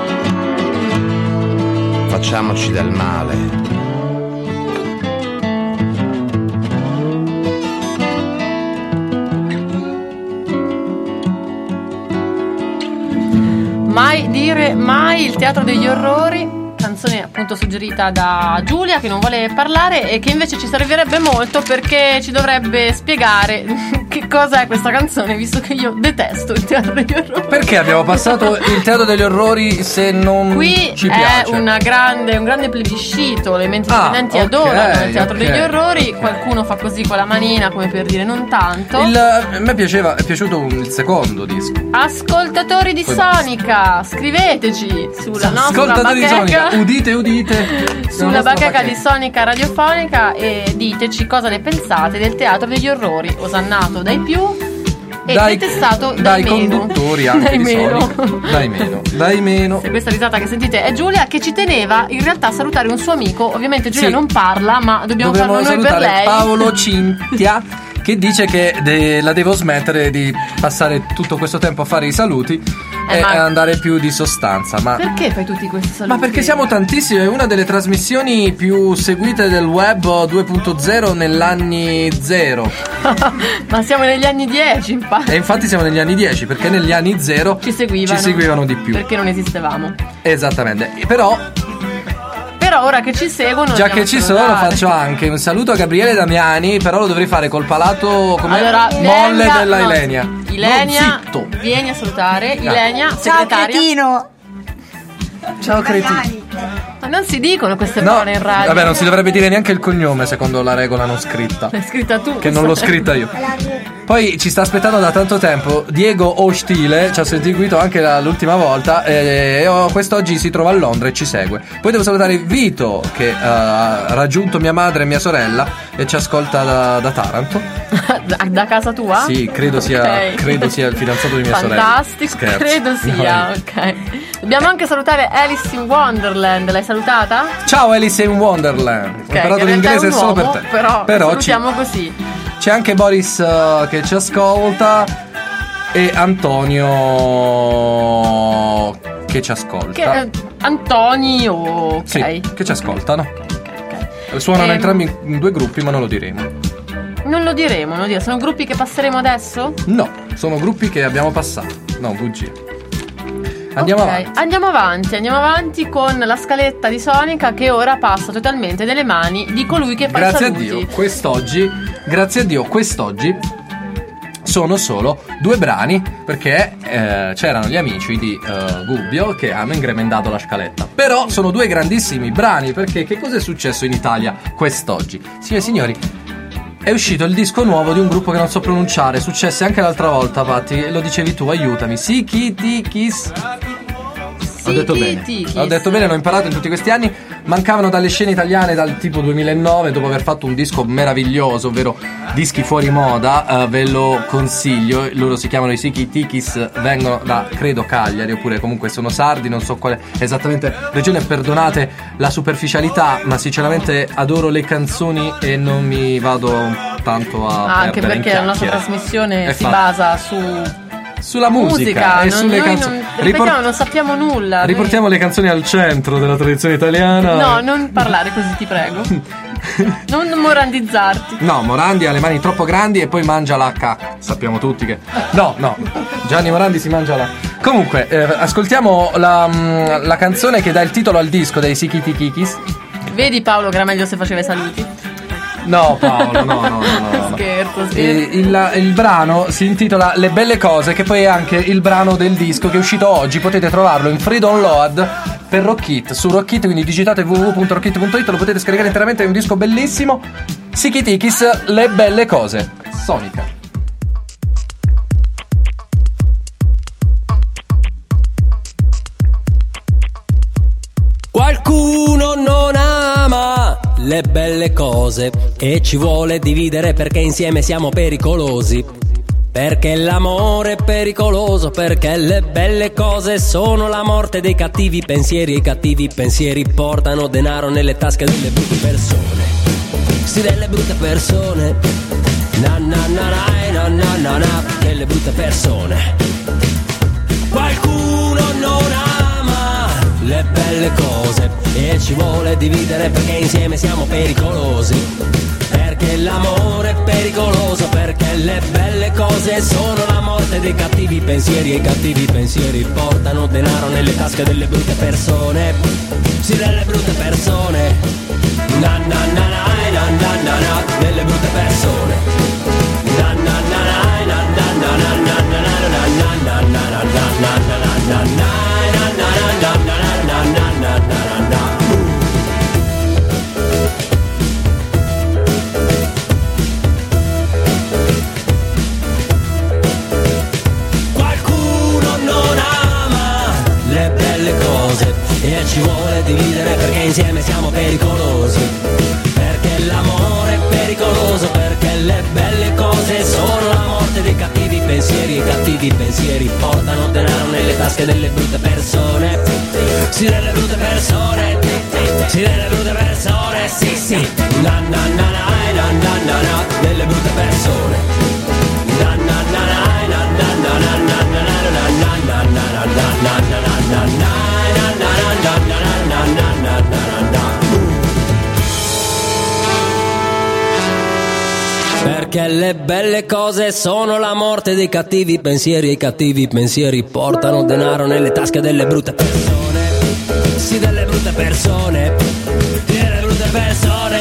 facciamoci del male. Mai dire mai, il teatro degli orrori, canzone appunto suggerita da Giulia che non vuole parlare e che invece ci servirebbe molto perché ci dovrebbe spiegare che cosa è questa canzone, visto che io detesto il teatro degli orrori. Perché abbiamo passato il teatro degli orrori se non Qui ci è piace? un grande plebiscito, le menti indipendenti ok, adorano il teatro ok, degli orrori, ok. qualcuno fa così con la manina come per dire non tanto. A me è piaciuto il secondo disco. Ascoltatori di Sonica, scriveteci sulla nostra Ascoltatori di Sonica, bacheca, udite sulla bacheca di Sonica radiofonica e diteci cosa ne pensate del teatro degli orrori, osannato dai più e detestato dai meno. conduttori anche dai di meno. Sony. Dai meno. Se questa risata che sentite è Giulia che ci teneva in realtà a salutare un suo amico. Ovviamente Giulia Sì. non parla, ma dobbiamo farlo noi per salutare lei. Paolo Cintia che dice che la devo smettere di passare tutto questo tempo a fare i saluti e ma- andare più di sostanza. Ma Perché fai tutti questi saluti? Ma perché siamo tantissimi, è una delle trasmissioni più seguite del web 2.0 nell'anni 0. Ma siamo negli anni 10 infatti. E infatti siamo negli anni 10, perché negli anni 0 Ci seguivano di più. perché non esistevamo. Esattamente. Però ora che ci seguono già andiamo che ci a sono salutare. faccio anche un saluto a Gabriele Damiani, però lo dovrei fare col palato come Allora, molle venga- della no, Ilenia. Ilenia, No, zitto. vieni a salutare. Ilenia, Ciao segretaria. cretino. Ciao cretino. Ma non si dicono queste No, parole in radio. vabbè, non si dovrebbe dire neanche il cognome secondo la regola non scritta. L'hai scritta tu. Che non l'ho scritta io. Poi ci sta aspettando da tanto tempo Diego Ostile, ci ha seguito anche l'ultima volta e quest'oggi si trova a Londra e ci segue. Poi devo salutare Vito che ha raggiunto mia madre e mia sorella e ci ascolta da Taranto. Da casa tua? Sì, credo sia il fidanzato di mia sorella. Fantastico, credo sia, ok. Dobbiamo anche salutare Alice in Wonderland, l'hai salutata? Ciao Alice in Wonderland. Ho imparato l'inglese solo per te. Però salutiamo così. C'è anche Boris che ci ascolta e Antonio che ci ascolta. Antonio, ok. Sì, che ci ascoltano. Okay. Suonano entrambi in due gruppi, ma non lo diremo. Non lo diremo. Sono gruppi che passeremo adesso? No, sono gruppi che abbiamo passato. No, bugie. Andiamo avanti con la scaletta di Sonica che ora passa totalmente nelle mani di colui che fa i saluti. Grazie a Dio, quest'oggi sono solo 2 brani perché c'erano gli amici di Gubbio che hanno incrementato la scaletta. Però sono 2 grandissimi brani perché che cosa è successo in Italia quest'oggi? Signore e signori, è uscito il disco nuovo di un gruppo che non so pronunciare. Successe anche l'altra volta, Patti, lo dicevi tu, aiutami. Sikitikis. Ho detto bene, l'ho imparato in tutti questi anni. Mancavano dalle scene italiane dal tipo 2009 dopo aver fatto un disco meraviglioso, ovvero dischi fuori moda. Ve lo consiglio, loro si chiamano i Sikitikis, vengono da credo Cagliari oppure comunque sono sardi, non so quale esattamente regione, perdonate la superficialità, ma sinceramente adoro le canzoni e non mi vado tanto a anche perché la nostra trasmissione si basa sulla musica e sulle canzoni. Non sappiamo nulla. Riportiamo le canzoni al centro della tradizione italiana. No, non parlare così, ti prego. Non morandizzarti. No, Morandi ha le mani troppo grandi e poi mangia la cacca. Sappiamo tutti che No, Gianni Morandi si mangia la. Comunque, ascoltiamo la canzone che dà il titolo al disco dei Sikitikis. Vedi Paolo che era meglio se faceva i saluti. No Paolo, no. Scherzo. Il brano si intitola Le belle cose, che poi è anche il brano del disco che è uscito oggi. Potete trovarlo in free download per Rockit, su Rockit, quindi digitate www.rockit.it, lo potete scaricare interamente, è un disco bellissimo. Sikitikis, Le belle cose, Sonica. Qualcuno non ama le belle cose e ci vuole dividere perché insieme siamo pericolosi. Perché l'amore è pericoloso, perché le belle cose sono la morte dei cattivi pensieri e i cattivi pensieri portano denaro nelle tasche delle brutte persone. Sì, delle brutte persone. Delle brutte persone. Qualcuno non ama le belle cose e ci vuole dividere perché insieme siamo pericolosi. Perché l'amore è pericoloso, perché le belle cose sono la morte dei cattivi pensieri e i cattivi pensieri portano denaro nelle tasche delle brutte persone. Sì, delle brutte persone. Delle brutte persone. Qualcuno non ama le belle cose e ci vuole dividere perché insieme siamo pericolosi. Perché l'amore è pericoloso, perché le belle cose sono la morte dei cattivi pensieri e i cattivi pensieri portano denaro nelle tasche delle brutte persone. Sì, delle brutte persone. Sì, delle brutte persone. Sì, sì. Delle brutte persone. Perché le belle cose sono la morte dei cattivi pensieri e i cattivi pensieri portano denaro nelle tasche delle brutte persone. Sì, delle brutte persone. Delle brutte persone.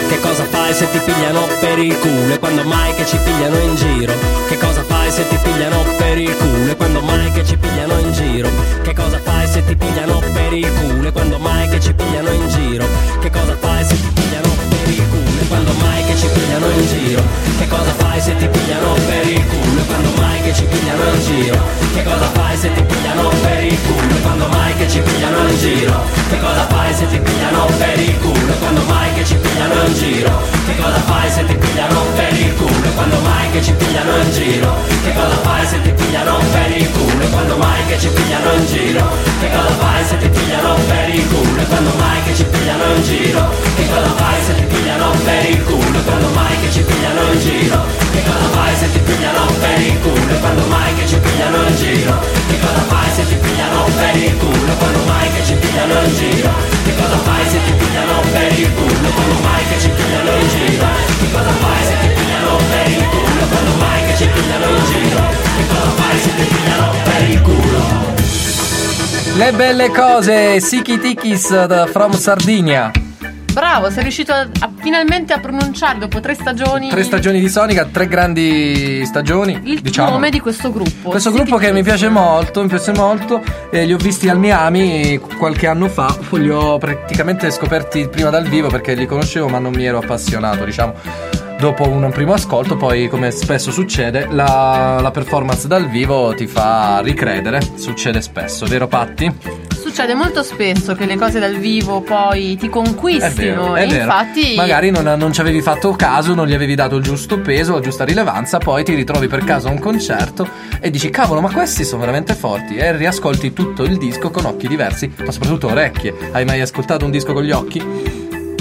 Che cosa fai se ti pigliano per il culo? E quando mai che ci pigliano in giro? Che cosa fai se ti pigliano per il culo? E quando mai che ci pigliano in giro? Che cosa fai se ti pigliano per il culo? E quando mai che ci pigliano in giro? Che cosa fai se ti pigliano per il culo? E quando mai che ci pigliano in giro? Che cosa fai se ti pigliano per il culo? E quando mai che ci pigliano in giro? Che cosa fai se ti pigliano per il culo? E quando mai che ci pigliano in giro? Che cosa fai se ti pigliano per il culo? E quando mai che ci pigliano in giro? Che cosa fai se ti pigliano per il culo? E quando mai che ci pigliano in giro? Che cosa fai se ti pigliano per il culo? E quando mai che ci pigliano in giro? Che cosa fai se ti pigliano per il culo? E quando mai che ci pigliano in giro? Che cosa fai se ti pigliano per il culo? E quando mai che ci pigliano in giro? Che cosa fai se ti pigliano per il culo? E quando mai che ci pigliano in giro? Che cosa fai se ti pigliano per il culo? E quando mai che ci pigliano in giro? Che cosa fai se ti pigliano per il culo? E quando mai che ci pigliano in giro? Che cosa fai se ti pigliano per il culo? E quando mai che ci pigliano in giro? Che cosa fai se ti pigliano per il culo? Le belle cose, Siki Tikis from Sardinia. Bravo, sei riuscito finalmente a pronunciare dopo 3 stagioni. 3 stagioni di Sonica, 3 grandi stagioni. Il diciamo. nome di questo gruppo. Questo gruppo che mi piace molto, li ho visti al Miami qualche anno fa, li ho praticamente scoperti prima dal vivo perché li conoscevo ma non mi ero appassionato, diciamo. Dopo un primo ascolto, poi come spesso succede, la performance dal vivo ti fa ricredere, succede spesso, vero Patti? Succede molto spesso che le cose dal vivo poi ti conquistino. È vero. Infatti magari non ci avevi fatto caso, non gli avevi dato il giusto peso, la giusta rilevanza, poi ti ritrovi per caso a un concerto e dici cavolo, ma questi sono veramente forti, e riascolti tutto il disco con occhi diversi, ma soprattutto orecchie. Hai mai ascoltato un disco con gli occhi?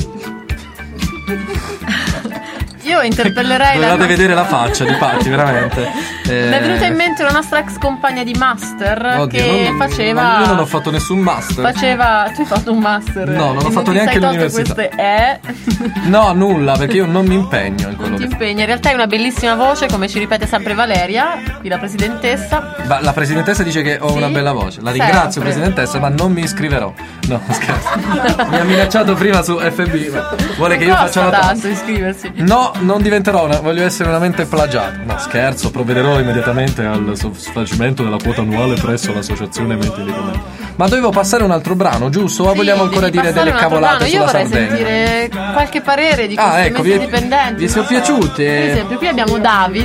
Io interpellerei Dovevate vedere la faccia di Patti, veramente. Mi è venuta in mente una nostra ex compagna di master. Oddio, che faceva. Ma io non ho fatto nessun master. Tu hai fatto un master? No, non ho fatto neanche l'università. No, nulla, perché io non mi impegno in quello non ti che impegni. In realtà hai una bellissima voce, come ci ripete sempre Valeria, qui la presidentessa. La presidentessa dice che ho una bella voce. La ringrazio, presidentessa, ma non mi iscriverò. No, scherzo. Mi ha minacciato prima su FB. Vuole che io faccia una tanto iscriversi. No, non diventerò voglio essere una mente plagiato. No, scherzo, provvederò immediatamente al soddisfacimento della quota annuale presso l'associazione Mente Indipendente. Ma dovevo passare un altro brano, giusto? O vogliamo ancora dire delle cavolate sulla Sardegna? Io vorrei sentire qualche parere di queste Mente Indipendenti. Vi sono piaciute? Per esempio, qui abbiamo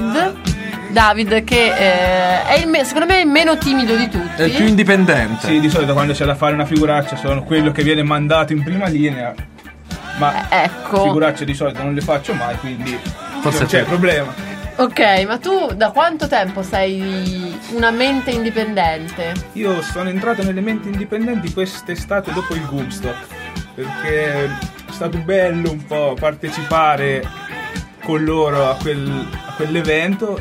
David che è secondo me il meno timido di tutti. È il più indipendente. Sì, di solito quando c'è da fare una figuraccia sono quello che viene mandato in prima linea. Ma ecco, figuracce di solito non le faccio mai, quindi forse non c'è problema. Ok, ma tu da quanto tempo sei una mente indipendente? Io sono entrato nelle menti indipendenti quest'estate dopo il Woodstock, perché è stato bello un po' partecipare con loro a quell'evento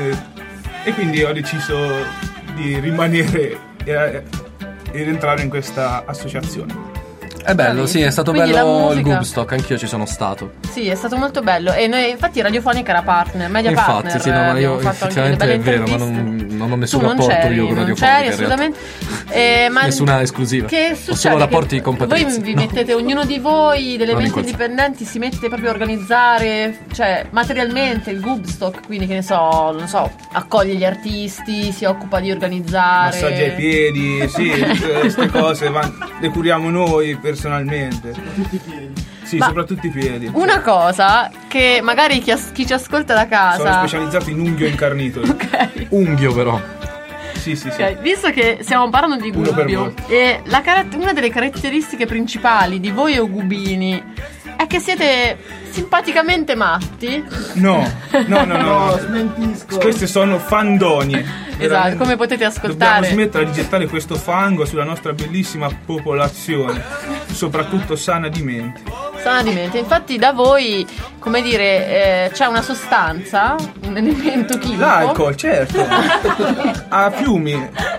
e quindi ho deciso di rimanere ed entrare in questa associazione. È bello, sì, è stato quindi bello il Woodstock, anch'io ci sono stato. Sì, è stato molto bello. E noi, infatti, Radiofonica era partner, media infatti, partner. Sì, no, ma io effettivamente è vero, ma non ho nessun rapporto io con Radiofonica. Non c'eri assolutamente. Ma nessuna esclusiva. Che succede? Ho solo rapporti con Patrizia. Voi vi mettete, ognuno di voi delle menti indipendenti si mette proprio a organizzare, cioè materialmente il Woodstock, quindi che ne so, non so, accoglie gli artisti, si occupa di organizzare. Massaggio ai piedi, sì, queste cose le curiamo noi personalmente. Sì, soprattutto i piedi. Una cosa che magari chi ci ascolta da casa. Sono specializzato in unghio incarnito. Ok. Unghio però. Sì. Okay. Visto che stiamo parlando di Gubbio e una delle caratteristiche principali di voi eugubini è che siete simpaticamente matti. No, smentisco. Queste sono fandonie. Esatto, come potete ascoltare. Dobbiamo smettere di gettare questo fango sulla nostra bellissima popolazione, soprattutto sana di mente. Sana di mente. Infatti da voi, come dire, c'è una sostanza, un elemento chimico. L'alcol, certo. A fiumi.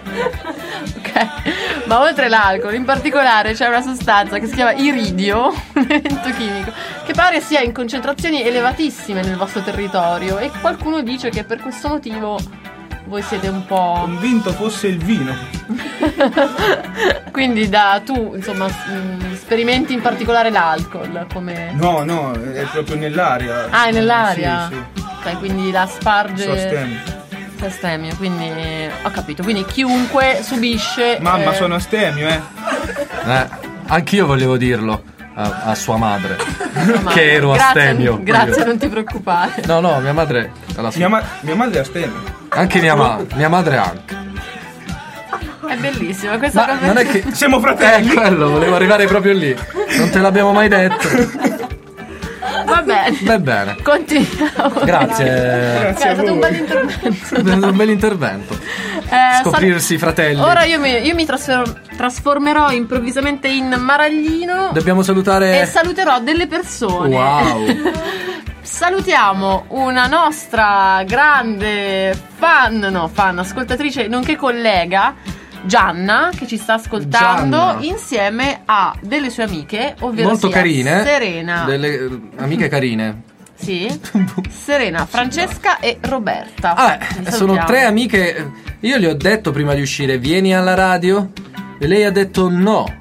Ok, ma oltre l'alcol, in particolare c'è una sostanza che si chiama iridio, un elemento chimico, che pare sia in concentrazioni elevatissime nel vostro territorio, e qualcuno dice che per questo motivo voi siete un po' convinto fosse il vino. Quindi tu insomma sperimenti in particolare l'alcol come... No, è proprio nell'aria. Ah, è nell'aria? Sì. Ok, quindi la sparge... Astemio, quindi ho capito. Quindi chiunque subisce... Mamma, sono astemio, Anch'io volevo dirlo a sua madre. Che ero grazie, astemio. Grazie, non ti preoccupare. No, mia madre mia madre è astemio. Anche mia madre anche. È bellissima questa cosa. Non è che siamo fratelli. Quello, volevo arrivare proprio lì. Non te l'abbiamo mai detto. Va bene. Continuiamo. Grazie. È stato un bel intervento. È stato un bel intervento. Scoprirsi fratelli. Ora io mi trasformerò improvvisamente in Maraglino. Dobbiamo salutare. E saluterò delle persone. Wow. Salutiamo una nostra grande fan, ascoltatrice, nonché collega, Gianna, che ci sta ascoltando insieme a delle sue amiche, ovvero molto carine, Serena, delle amiche carine. Sì, Serena, Francesca e Roberta. Sono 3 amiche. Io le ho detto prima di uscire: vieni alla radio, e lei ha detto no.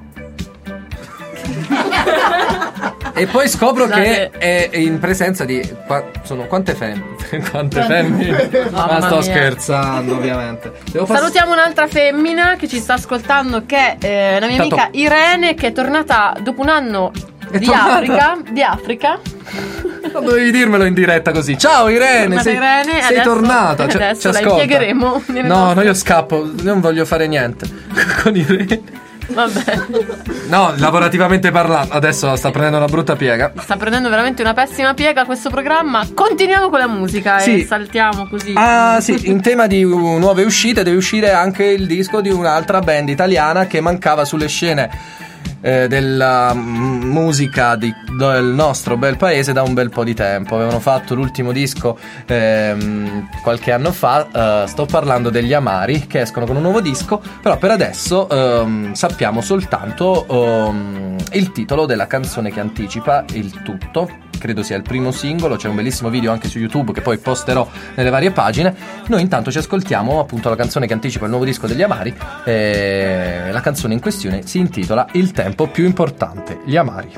E poi scopro che è in presenza di quante femmine? Quante femmine? Ma sto scherzando, ovviamente. Salutiamo un'altra femmina che ci sta ascoltando, che è una mia amica Irene, che è tornata dopo un anno di Africa. Non dovevi dirmelo in diretta così. Ciao Irene, sei tornata. Adesso ci la impiegheremo. No, io scappo, non voglio fare niente con Irene. Vabbè. No, lavorativamente parlando, adesso sta prendendo una brutta piega. Sta prendendo veramente una pessima piega questo programma. Continuiamo con la musica e saltiamo così. Sì, in tema di nuove uscite deve uscire anche il disco di un'altra band italiana che mancava sulle scene della musica del nostro bel paese da un bel po' di tempo. Avevano fatto l'ultimo disco qualche anno fa. Sto parlando degli Amari, che escono con un nuovo disco, però per adesso sappiamo soltanto il titolo della canzone che anticipa il tutto. Credo sia il primo singolo, c'è un bellissimo video anche su YouTube che poi posterò nelle varie pagine. Noi intanto ci ascoltiamo appunto la canzone che anticipa il nuovo disco degli Amari. La canzone in questione si intitola Il tempo più importante, Gli Amari.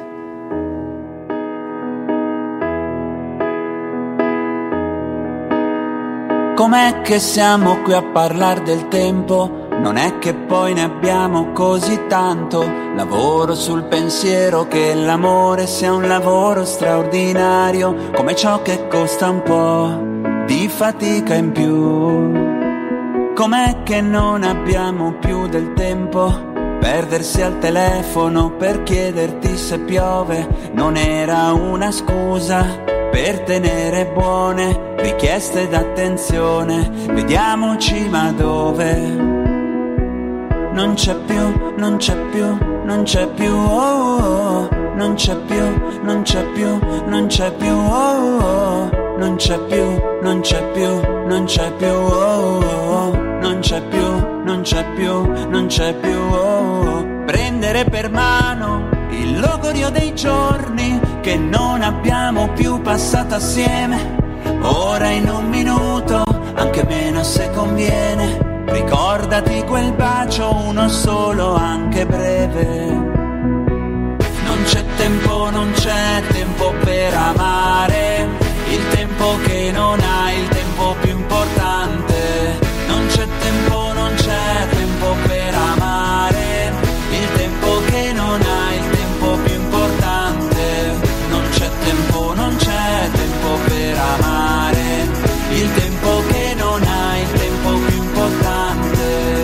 Com'è che siamo qui a parlare del tempo? Non è che poi ne abbiamo così tanto. Lavoro sul pensiero che l'amore sia un lavoro straordinario, come ciò che costa un po' di fatica in più. Com'è che non abbiamo più del tempo? Perdersi al telefono per chiederti se piove non era una scusa per tenere buone richieste d'attenzione. Vediamoci ma dove? Non c'è più, non c'è più, non c'è più, oh, oh. Non c'è più, non c'è più, non c'è più, oh, oh. Non c'è più, non c'è più, non c'è più, oh, oh. Non c'è più, non c'è più, non c'è più, oh. Prendere per mano il logorio dei giorni che non abbiamo più passato assieme. Ora in un minuto, anche meno se conviene. Ricordati quel bacio, uno solo, anche breve. Non c'è tempo, non c'è tempo per amare. Il tempo che non hai, il tempo più importante. Non c'è tempo, non c'è tempo per amare. Il tempo che non hai, il tempo più importante. Non c'è tempo, non c'è tempo per amare. Il tempo che non hai, il tempo più importante.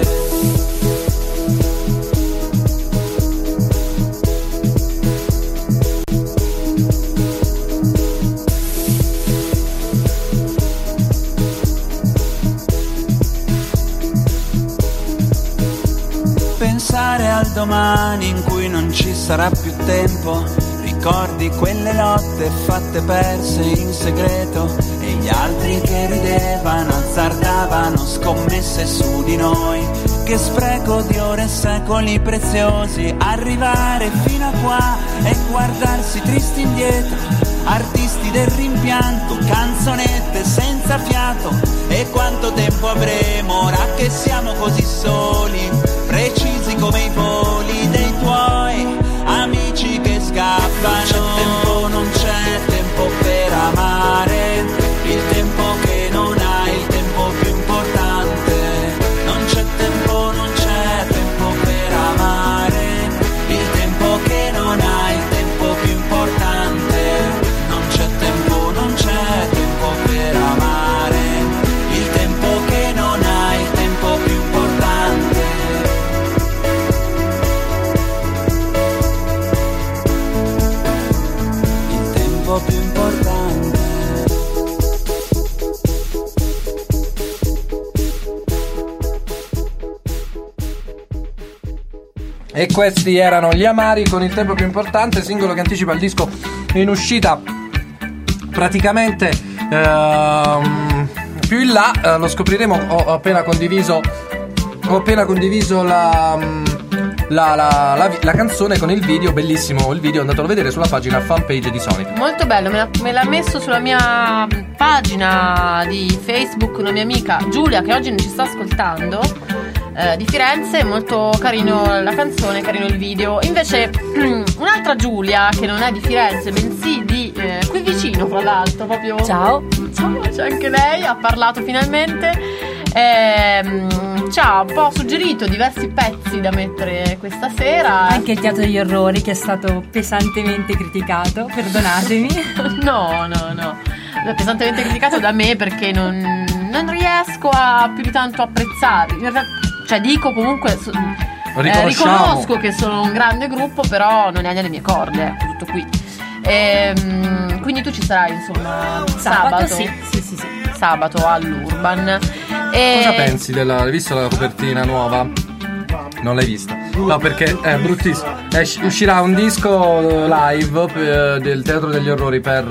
Pensare al domani in cui non ci sarà più tempo. Ricordi quelle lotte fatte perse in segreto e gli altri che ridevano, azzardavano scommesse su di noi. Che spreco di ore e secoli preziosi, arrivare fino a qua e guardarsi tristi indietro. Artisti del rimpianto, canzonette senza fiato. E quanto tempo avremo ora che siamo così soli, precisi E questi erano gli Amari con Il tempo più importante, singolo che anticipa il disco in uscita praticamente più in là. Lo scopriremo. Ho appena condiviso la canzone con il video, bellissimo il video, andatelo a vedere sulla pagina fanpage di Sonic. Molto bello, me l'ha messo sulla mia pagina di Facebook una mia amica Giulia, che oggi non ci sta ascoltando, di Firenze. Molto carino la canzone, carino il video. Invece un'altra Giulia, che non è di Firenze bensì di qui vicino, fra l'altro, proprio ciao, c'è anche lei, ha parlato finalmente. Ci ha un po' suggerito diversi pezzi da mettere questa sera. Anche il Teatro degli Orrori, che è stato pesantemente criticato, perdonatemi. No, pesantemente criticato da me, perché non riesco a più di tanto apprezzarli. In realtà, cioè, dico comunque riconosco che sono un grande gruppo, però non è nelle mie corde, tutto qui. Quindi tu ci sarai, insomma, sabato. Sì. Sabato all'Urban. Cosa pensi hai visto la copertina nuova? Non l'hai vista? No, perché è bruttissimo. Uscirà un disco live del Teatro degli Orrori per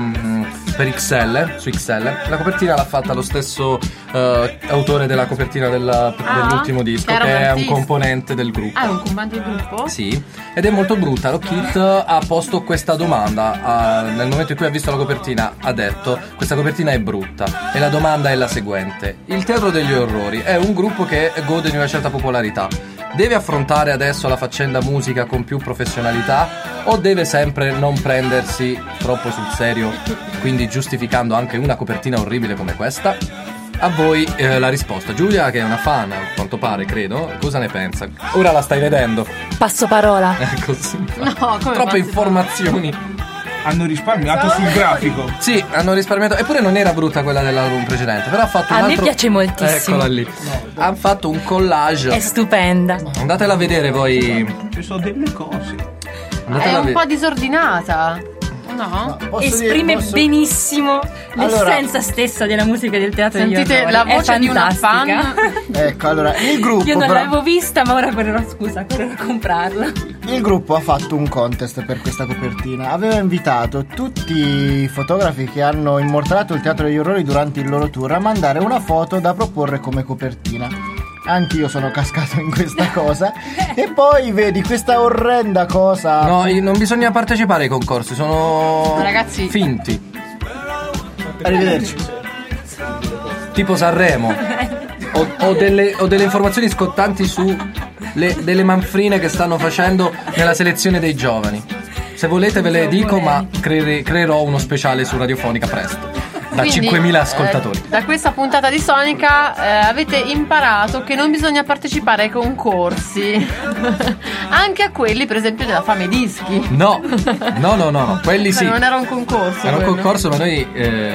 XL, su XL. La copertina l'ha fatta lo stesso autore della copertina dell'ultimo disco, che è un componente del gruppo. Ah, è un componente del gruppo? Sì, ed è molto brutta. Lo Kit ha posto questa domanda nel momento in cui ha visto la copertina. Ha detto: questa copertina è brutta. E la domanda è la seguente: il Teatro degli Orrori è un gruppo che gode di una certa popolarità. Deve affrontare adesso la faccenda musica con più professionalità, o deve sempre non prendersi troppo sul serio, quindi giustificando anche una copertina orribile come questa? A voi la risposta. Giulia, che è una fan, a quanto pare, credo, cosa ne pensa? Ora la stai vedendo. Passo parola. Così. No, come troppe informazioni. Hanno risparmiato sul grafico. Sì, hanno risparmiato. Eppure non era brutta quella dell'album precedente, però ha fatto un altro. A me piace moltissimo. Eccola lì. Ha fatto un collage. È stupenda. Andatela a vedere voi. Ci sono delle cose. È un po' disordinata. No? Esprime benissimo l'essenza stessa della musica del Teatro degli Orrori. Sentite la voce di una fan. Ecco, allora, il gruppo... Io non l'avevo vista, ma ora correrò a comprarla. Il gruppo ha fatto un contest per questa copertina. Aveva invitato tutti i fotografi che hanno immortalato il Teatro degli Orrori durante il loro tour a mandare una foto da proporre come copertina. Anch'io sono cascato in questa cosa. E poi vedi questa orrenda cosa. No, non bisogna partecipare ai concorsi, sono ragazzi finti. Arrivederci. Tipo Sanremo. O delle informazioni scottanti su delle manfrine che stanno facendo nella selezione dei giovani. Se volete ve le dico, ma creerò uno speciale su Radiofonica presto. Da 5.000 ascoltatori. Da questa puntata di Sonica avete imparato che non bisogna partecipare ai concorsi. Anche a quelli, per esempio, della Fame Dischi. No. Quelli sì. Non era un concorso. Era un concorso, ma noi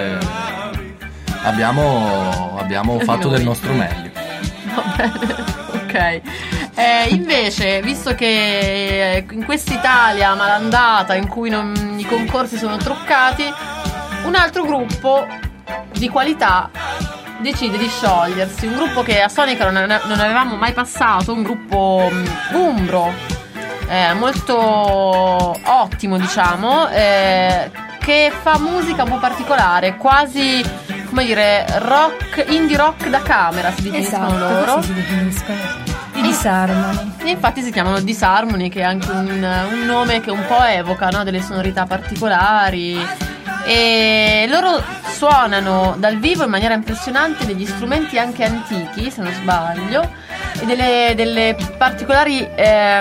abbiamo fatto del nostro meglio. Va bene, ok. Invece, visto che in quest'Italia malandata in cui i concorsi sono truccati, un altro gruppo di qualità decide di sciogliersi. Un gruppo che a Sonica non avevamo mai passato, un gruppo umbro, molto ottimo, diciamo, che fa musica un po' particolare, quasi, come dire, rock, indie rock da camera si definiscono loro. Così si definiscono. I Disharmony. E infatti si chiamano Disharmony, che è anche un nome che un po' evoca, no? Delle sonorità particolari. E loro suonano dal vivo in maniera impressionante degli strumenti anche antichi, se non sbaglio, e delle particolari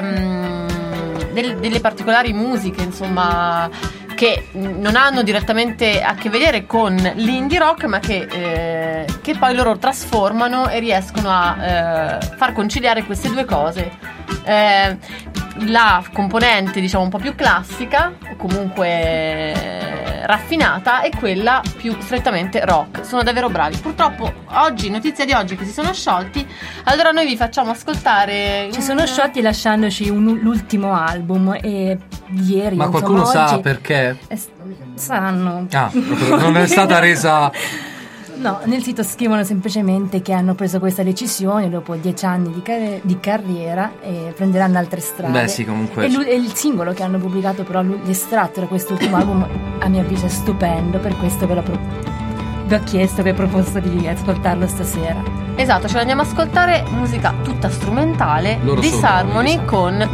delle particolari musiche, insomma, che non hanno direttamente a che vedere con l'indie rock, ma che poi loro trasformano e riescono a far conciliare queste due cose. La componente, diciamo, un po' più classica, o comunque raffinata, e quella più strettamente rock. Sono davvero bravi. Purtroppo oggi, notizia di oggi, che si sono sciolti. Allora noi vi facciamo ascoltare. Si sono sciolti lasciandoci l'ultimo album, e ieri, ma qualcuno sa perché? Saranno. Non è stata resa No, nel sito scrivono semplicemente che hanno preso questa decisione dopo 10 anni di carriera e prenderanno altre strade. Beh, sì, comunque. E il singolo che hanno pubblicato, però, l'estratto da quest'ultimo album, a mio avviso è stupendo, per questo vi ho chiesto, vi ho proposto di ascoltarlo stasera. Esatto, ce l'andiamo a ascoltare, musica tutta strumentale, Disharmony con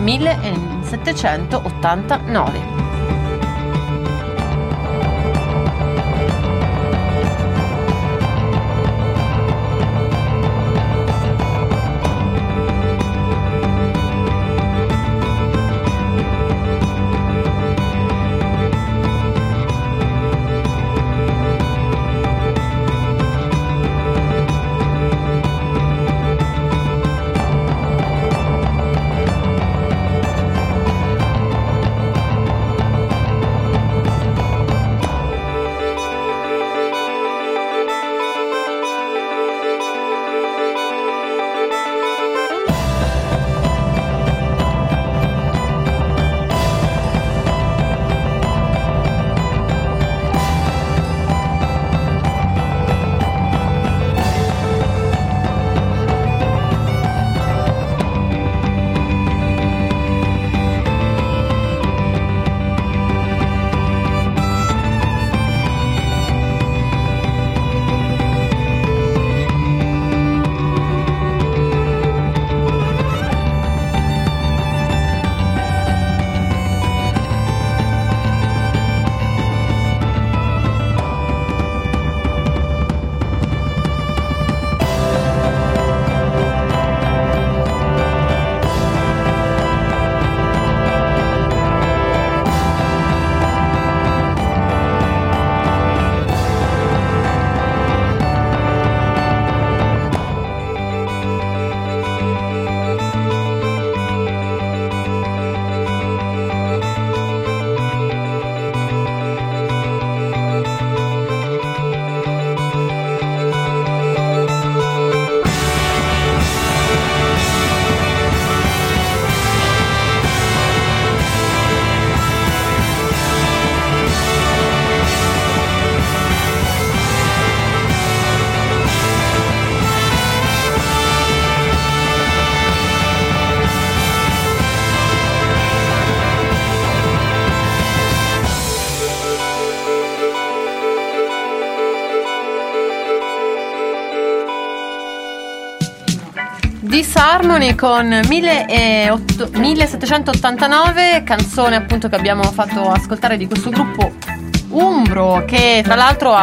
1789. Disharmony con 1789, canzone appunto che abbiamo fatto ascoltare di questo gruppo umbro che tra l'altro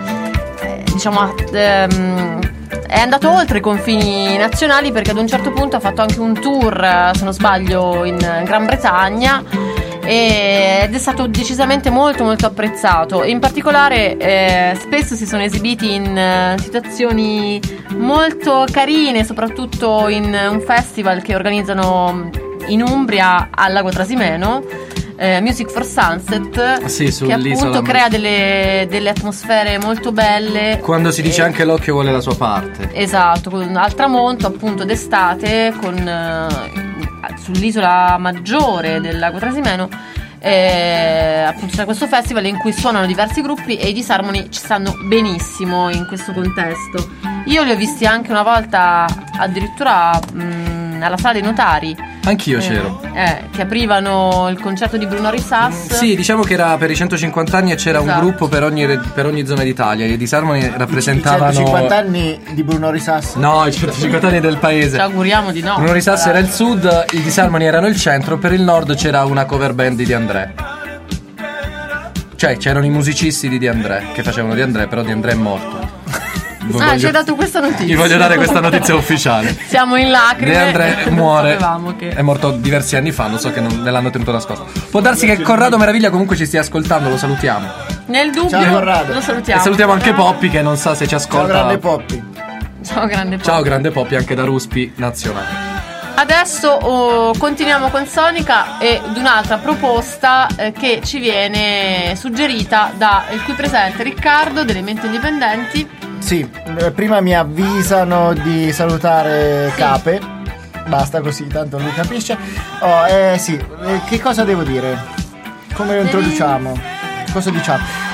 è andato oltre i confini nazionali, perché ad un certo punto ha fatto anche un tour, se non sbaglio, in Gran Bretagna, ed è stato decisamente molto molto apprezzato. In particolare spesso si sono esibiti in situazioni molto carine, soprattutto in un festival che organizzano in Umbria al Lago Trasimeno, Music for Sunset, sì, che appunto crea delle atmosfere molto belle quando si dice anche l'occhio vuole la sua parte. Esatto, al tramonto appunto d'estate sull'isola maggiore del Lago Trasimeno, appunto c'è questo festival in cui suonano diversi gruppi e i Disharmony ci stanno benissimo in questo contesto. Io li ho visti anche una volta addirittura alla Sala dei Notari. Anch'io c'ero. Che aprivano il concerto di Bruno Risas. Sì, diciamo che era per i 150 anni e c'era un gruppo per ogni zona d'Italia. I Disharmony rappresentavano i 150 anni di Bruno Risas. No, i 150 anni del paese. Ci auguriamo di no. Bruno Risas era il sud, i Disharmony erano il centro, per il nord c'era una cover band di De André. Cioè c'erano i musicisti di De André che facevano De André, però De André è morto. Ci hai dato questa notizia. Ti voglio dare questa notizia ufficiale. Siamo in lacrime. De André muore. Che... È morto diversi anni fa, lo so che non l'hanno tenuto nascosto. Può darsi che Corrado Meraviglia comunque ci stia ascoltando, lo salutiamo. Nel dubbio lo salutiamo. E salutiamo anche Poppy che non sa se ci ascolta. Ciao grande Poppy. Ciao grande Poppy anche da Ruspi Nazionale. Adesso continuiamo con Sonica e di un'altra proposta che ci viene suggerita da il qui presente Riccardo delle Menti Indipendenti. Sì, prima mi avvisano di salutare Cape. Basta così, tanto lui capisce. Sì, che cosa devo dire? Come lo introduciamo? Cosa diciamo?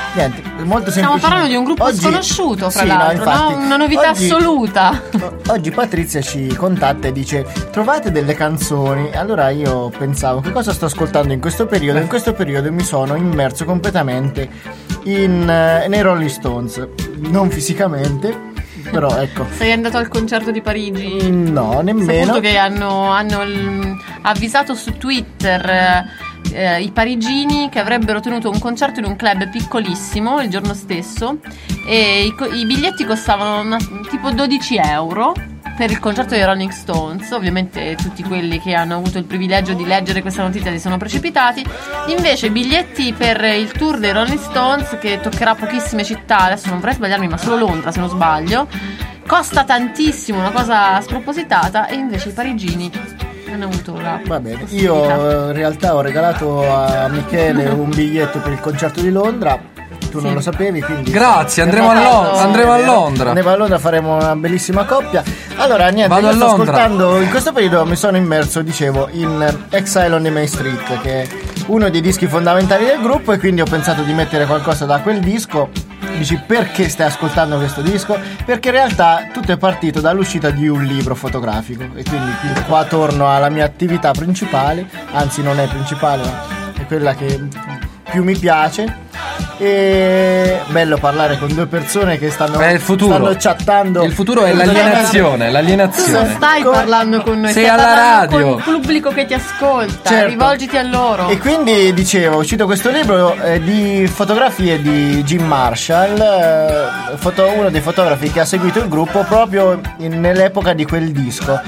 Niente, molto semplice. Stiamo parlando di un gruppo sconosciuto, fra l'altro, no? Una novità assoluta. Oggi Patrizia ci contatta e dice: trovate delle canzoni. Allora io pensavo, che cosa sto ascoltando in questo periodo? In questo periodo mi sono immerso completamente nei Rolling Stones. Non fisicamente, però ecco. Sei andato al concerto di Parigi? No, nemmeno. Saputo che hanno avvisato su Twitter i parigini che avrebbero tenuto un concerto in un club piccolissimo il giorno stesso, e i biglietti costavano tipo 12 euro per il concerto dei Rolling Stones. Ovviamente tutti quelli che hanno avuto il privilegio di leggere questa notizia si sono precipitati. Invece i biglietti per il tour dei Rolling Stones, che toccherà pochissime città, adesso non vorrei sbagliarmi, ma solo Londra se non sbaglio, costa tantissimo, una cosa spropositata, e invece i parigini hanno avuto la Va bene, io in realtà ho regalato a Michele un biglietto per il concerto di Londra. Tu non lo sapevi, quindi grazie, andremo a Londra. Andiamo a Londra, faremo una bellissima coppia. Allora niente, Vado io a sto Londra. ascoltando, in questo periodo mi sono immerso, dicevo, in Exile on the Main Street, che è uno dei dischi fondamentali del gruppo, e quindi ho pensato di mettere qualcosa da quel disco. Dici, perché stai ascoltando questo disco? Perché in realtà tutto è partito dall'uscita di un libro fotografico, e quindi qua torno alla mia attività principale, anzi non è principale, ma è quella che più mi piace. E bello parlare con due persone che stanno chattando. Il futuro è l'alienazione. Tu non stai parlando con noi, sei stai alla parlando radio. con il pubblico che ti ascolta. Certo. Rivolgiti a loro. E quindi dicevo, è uscito questo libro di fotografie di Jim Marshall, uno dei fotografi che ha seguito il gruppo proprio nell'epoca di quel disco,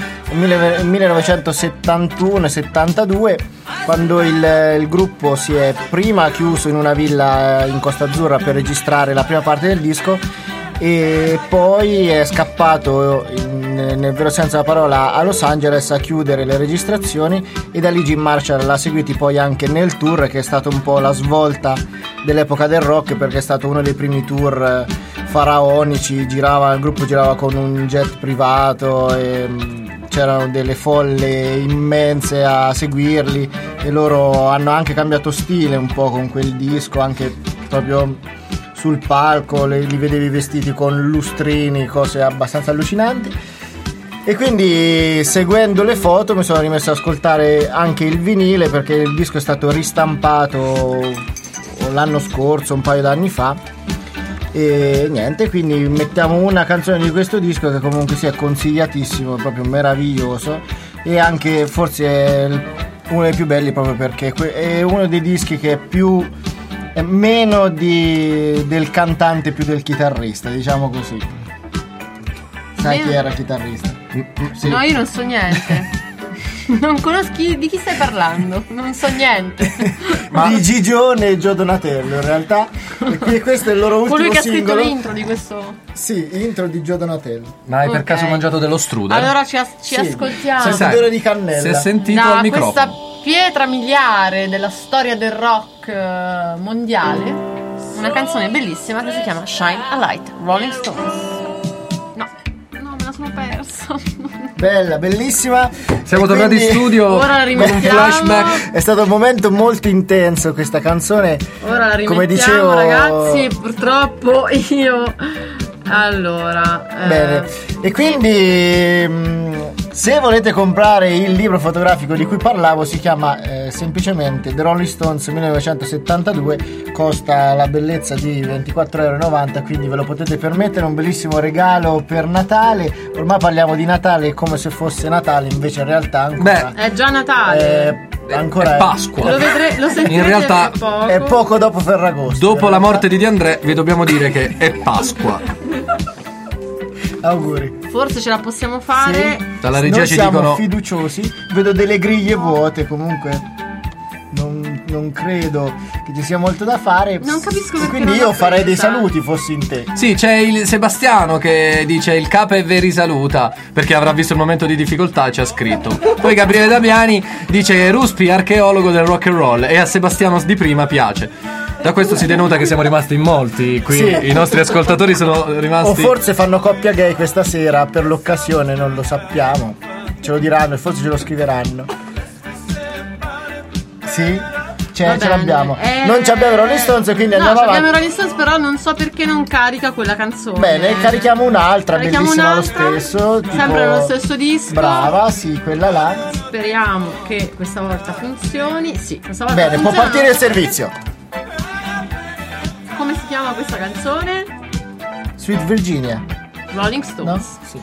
1971 e 72, quando il gruppo si è prima chiuso in una villa in Costa Azzurra per registrare la prima parte del disco, e poi è scappato nel vero senso della parola a Los Angeles a chiudere le registrazioni, e da lì Jim Marshall l'ha seguiti poi anche nel tour, che è stato un po' la svolta dell'epoca del rock, perché è stato uno dei primi tour faraonici. Il gruppo girava con un jet privato e c'erano delle folle immense a seguirli, e loro hanno anche cambiato stile un po' con quel disco, anche proprio sul palco li vedevi vestiti con lustrini, cose abbastanza allucinanti. E quindi, seguendo le foto, mi sono rimesso ad ascoltare anche il vinile, perché il disco è stato ristampato l'anno scorso, un paio d'anni fa. E niente, quindi mettiamo una canzone di questo disco, che comunque sia consigliatissimo, proprio meraviglioso, e anche forse è uno dei più belli, proprio perché è uno dei dischi che è meno del cantante, più del chitarrista, diciamo così. Sai chi era il chitarrista? Sì. No, io non so niente. Non conosco di chi stai parlando, non so niente. Di Gigione e Gio Donatello, in realtà. E questo è il loro ultimo colui che ha singolo. scritto l'intro di questo. Sì, intro di Gio Donatello. Ma hai per caso mangiato dello strudel? Allora ci ascoltiamo. Sentore di cannella. Si è sentito da al microfono. questa pietra miliare della storia del rock mondiale, una canzone bellissima che si chiama Shine a Light, Rolling Stones. No, me la sono persa. Bella, bellissima. Siamo tornati in studio ora la con un rimettiamo. flashback. È stato un momento molto intenso questa canzone. Ora la rimettiamo, come dicevo, ragazzi, purtroppo io. Allora, bene. E quindi se volete comprare il libro fotografico di cui parlavo, si chiama semplicemente The Rolling Stones 1972, costa la bellezza di 24,90 €, quindi ve lo potete permettere, un bellissimo regalo per Natale. Ormai parliamo di Natale come se fosse Natale, invece in realtà ancora è già Natale. Ancora è Pasqua. Lo sentirete in realtà poco. È poco dopo Ferragosto. Dopo la morte di André vi dobbiamo dire che è Pasqua. Auguri. Forse ce la possiamo fare. Sì. Dalla regia Noi ci siamo dicono fiduciosi. Vedo delle griglie vuote, comunque non credo che ci sia molto da fare. Non capisco perché. Quindi io farei dei saluti fossi in te. Sì, c'è il Sebastiano che dice il capo vi risaluta, perché avrà visto il momento di difficoltà e ci ha scritto. Poi Gabriele Damiani dice Ruspi archeologo del rock and roll, e a Sebastiano di prima piace. Da questo si denota che siamo rimasti in molti qui, Sì. I nostri ascoltatori sono rimasti. O forse fanno coppia gay questa sera per l'occasione, non lo sappiamo. Ce lo diranno e forse ce lo scriveranno. Sì? ce l'abbiamo. Non ci abbiamo Rolling Stones, quindi no, andiamo avanti. abbiamo Rolling Stones, però non so perché non carica quella canzone. Bene, carichiamo un'altra, bellissima lo stesso. Sempre lo stesso disco. Brava, sì, quella là. Speriamo che questa volta funzioni. Sì, questa volta bene, funziona. può partire il servizio. Come si chiama questa canzone? Sweet Virginia. Rolling Stones. No? Sì.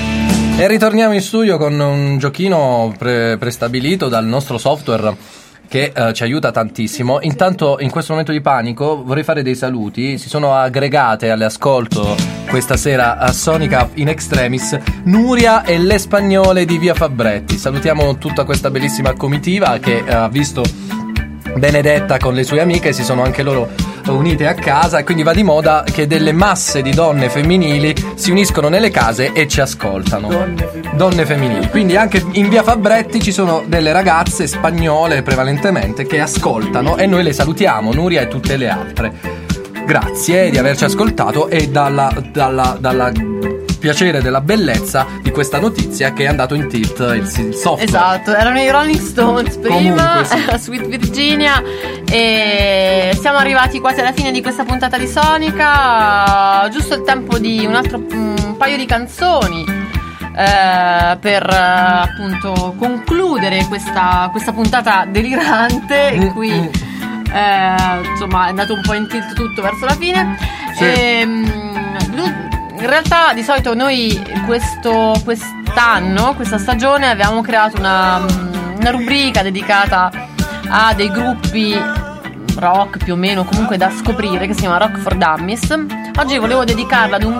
E ritorniamo in studio con un giochino prestabilito dal nostro software che ci aiuta tantissimo. Intanto in questo momento di panico vorrei fare dei saluti. Si sono aggregate all'ascolto questa sera a Sonica in extremis Nuria e le spagnole di Via Fabretti. Salutiamo tutta questa bellissima comitiva che ha visto Benedetta con le sue amiche, si sono anche loro unite a casa, e quindi va di moda che delle masse di donne femminili si uniscono nelle case e ci ascoltano. Donne femminili. Quindi anche in Via Fabretti ci sono delle ragazze spagnole prevalentemente che ascoltano, e noi le salutiamo, Nuria e tutte le altre. Grazie di averci ascoltato e dalla piacere della bellezza di questa notizia che è andato in tilt il software. Esatto, erano i Rolling Stones prima, sì. Sweet Virginia, e siamo arrivati quasi alla fine di questa puntata di Sonica. Giusto il tempo di un paio di canzoni per appunto concludere questa puntata delirante in cui insomma è andato un po' in tilt tutto verso la fine. Sì. In realtà di solito noi quest'anno, questa stagione, avevamo creato una rubrica dedicata a dei gruppi rock più o meno comunque da scoprire, che si chiama Rock for Dummies. Oggi volevo dedicarla ad un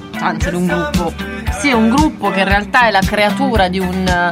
gruppo che in realtà è la creatura di un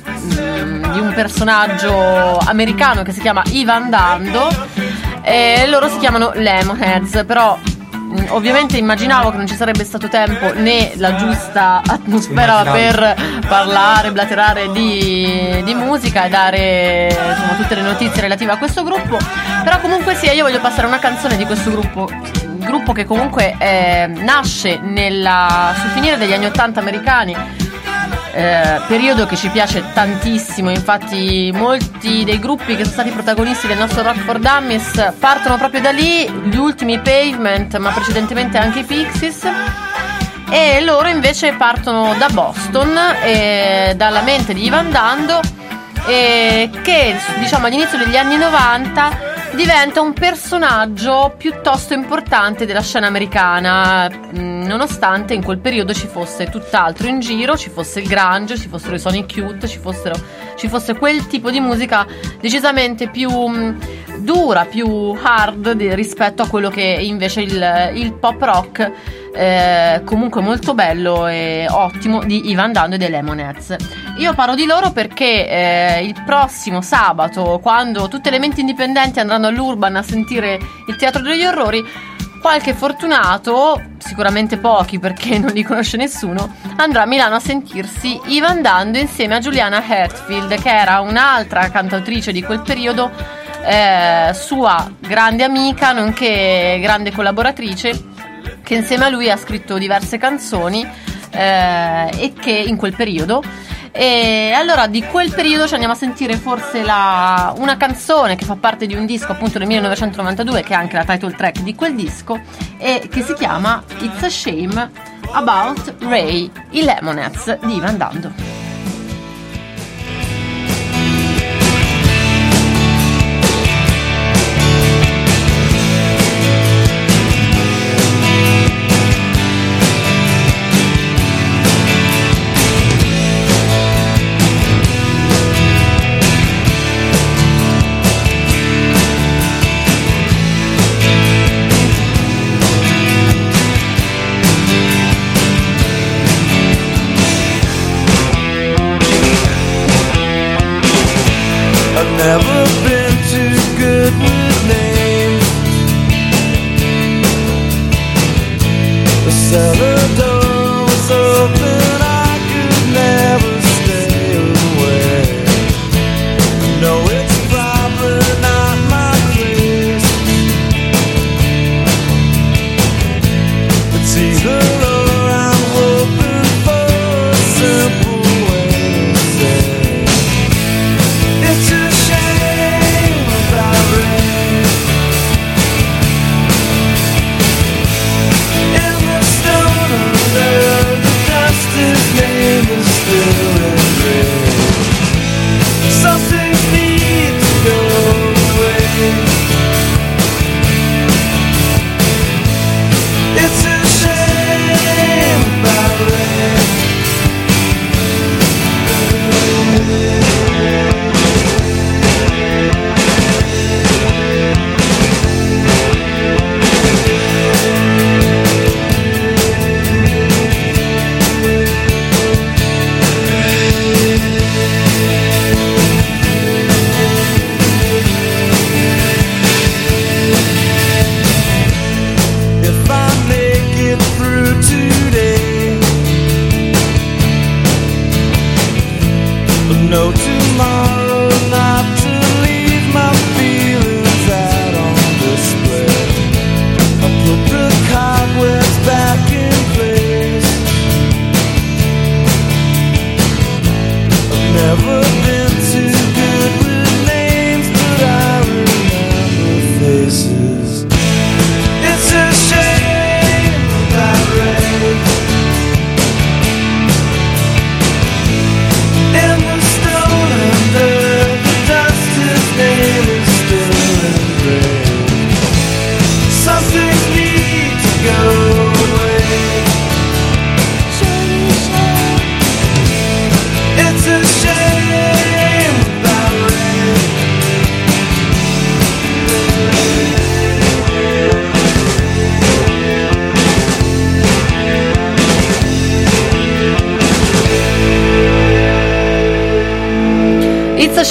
personaggio americano che si chiama Ivan Dando, e loro si chiamano Lemonheads. Però ovviamente immaginavo che non ci sarebbe stato tempo né la giusta atmosfera per parlare, blaterare di musica e dare insomma tutte le notizie relative a questo gruppo. Però comunque sia, io voglio passare una canzone di questo gruppo che comunque nasce sul finire degli anni 80 americani, periodo che ci piace tantissimo. Infatti molti dei gruppi che sono stati protagonisti del nostro Rock for Dummies partono proprio da lì, gli ultimi Pavement, ma precedentemente anche i Pixies, e loro invece partono da Boston, dalla mente di Ivan Dando, che diciamo all'inizio degli anni 90 diventa un personaggio piuttosto importante della scena americana, nonostante in quel periodo ci fosse tutt'altro in giro, ci fosse il grunge, ci fossero i Sonic Youth, ci fosse quel tipo di musica decisamente più dura, più hard rispetto a quello che invece il pop rock comunque molto bello e ottimo di Ivan Dando e dei Lemonheads. Io parlo di loro perché il prossimo sabato, quando tutte le menti indipendenti andranno all'Urban a sentire il Teatro degli Orrori, qualche fortunato, sicuramente pochi perché non li conosce nessuno, andrà a Milano a sentirsi Ivan Dando insieme a Juliana Hatfield, che era un'altra cantautrice di quel periodo, sua grande amica nonché grande collaboratrice, che insieme a lui ha scritto diverse canzoni e che in quel periodo. E allora di quel periodo ci andiamo a sentire forse una canzone che fa parte di un disco appunto del 1992, che è anche la title track di quel disco, e che si chiama It's a Shame About Ray, i Lemonheads di Ivan Dando.